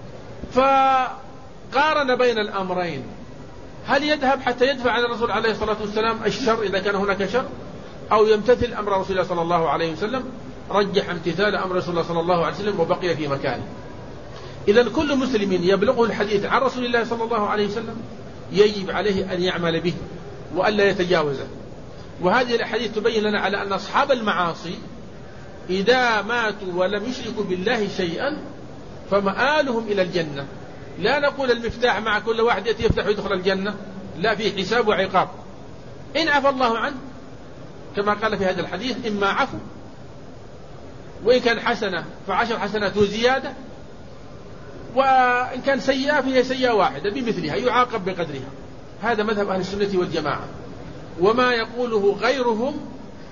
فقارن بين الأمرين: هل يذهب حتى يدفع عن الرسول عليه الصلاة والسلام الشر إذا كان هناك شر، أو يمتثل أمر رسول الله صلى الله عليه وسلم؟ رجح امتثال أمر رسول الله صلى الله عليه وسلم وبقي في مكانه. إذن كل مسلم يبلغه الحديث عن رسول الله صلى الله عليه وسلم يجب عليه أن يعمل به وألا يتجاوزه. وهذه الأحاديث تبين لنا على أن أصحاب المعاصي إذا ماتوا ولم يشركوا بالله شيئا فمآلهم إلى الجنة. لا نقول المفتاح مع كل واحد يأتي يفتح ويدخل الجنة، لا، في حساب وعقاب. إن عفى الله عنه كما قال في هذا الحديث: إما عفو، وإن كان حسنة فعشر حسنات وزيادة، وإن كان سيئة فهي سيئة واحدة بمثلها يعاقب بقدرها. هذا مذهب أهل السنة والجماعة. وما يقوله غيرهم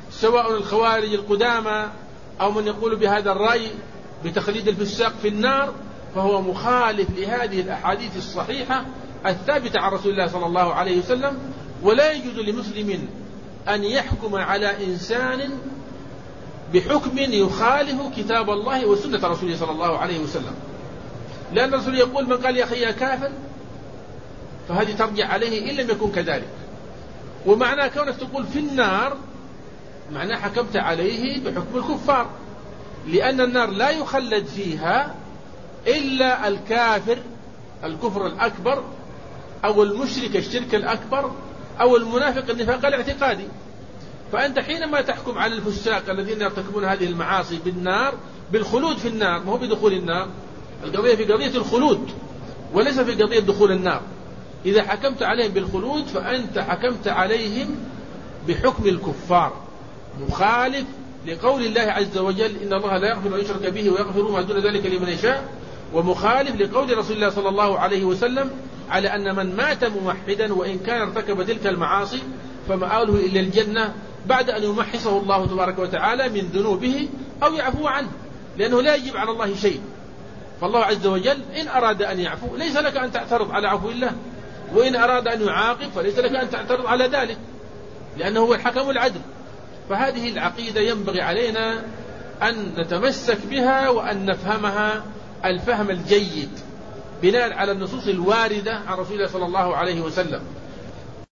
سواء الخوارج القدامى أو من يقول بهذا الرأي بتخليد الفساق في النار، فهو مخالف لهذه الأحاديث الصحيحة الثابتة عن رسول الله صلى الله عليه وسلم. ولا يجوز لمسلم أن يحكم على إنسان بحكم يخالف كتاب الله وسنة رسوله صلى الله عليه وسلم، لأن الرسول يقول من قال يا أخي يا كافر فهذه ترجع عليه إن لم يكن كذلك. ومعنى كونك تقول في النار معناه حكمت عليه بحكم الكفار، لأن النار لا يخلد فيها إلا الكافر الكفر الأكبر أو المشرك الشرك الأكبر أو المنافق النفاق الاعتقادي. فأنت حينما تحكم على الفساق الذين يرتكبون هذه المعاصي بالنار بالخلود في النار، ما هو بدخول النار، القضية في قضية الخلود وليس في قضية دخول النار. إذا حكمت عليهم بالخلود فأنت حكمت عليهم بحكم الكفار، مخالف لقول الله عز وجل إن الله لا يغفر أن يشرك به ويغفر ما دون ذلك لمن يشاء، ومخالف لقول رسول الله صلى الله عليه وسلم على أن من مات موحدا وإن كان ارتكب تلك المعاصي فمآله إلى الجنة بعد أن يمحصه الله تبارك وتعالى من ذنوبه أو يعفو عنه، لأنه لا يجب على الله شيء. فالله عز وجل إن أراد أن يعفو ليس لك أن تعترض على عفو الله، وإن أراد أن يعاقب فليس لك أن تعترض على ذلك، لأنه هو الحكم العدل. فهذه العقيدة ينبغي علينا أن نتمسك بها وأن نفهمها الفهم الجيد بناء على النصوص الواردة عن رسول الله صلى الله عليه وسلم.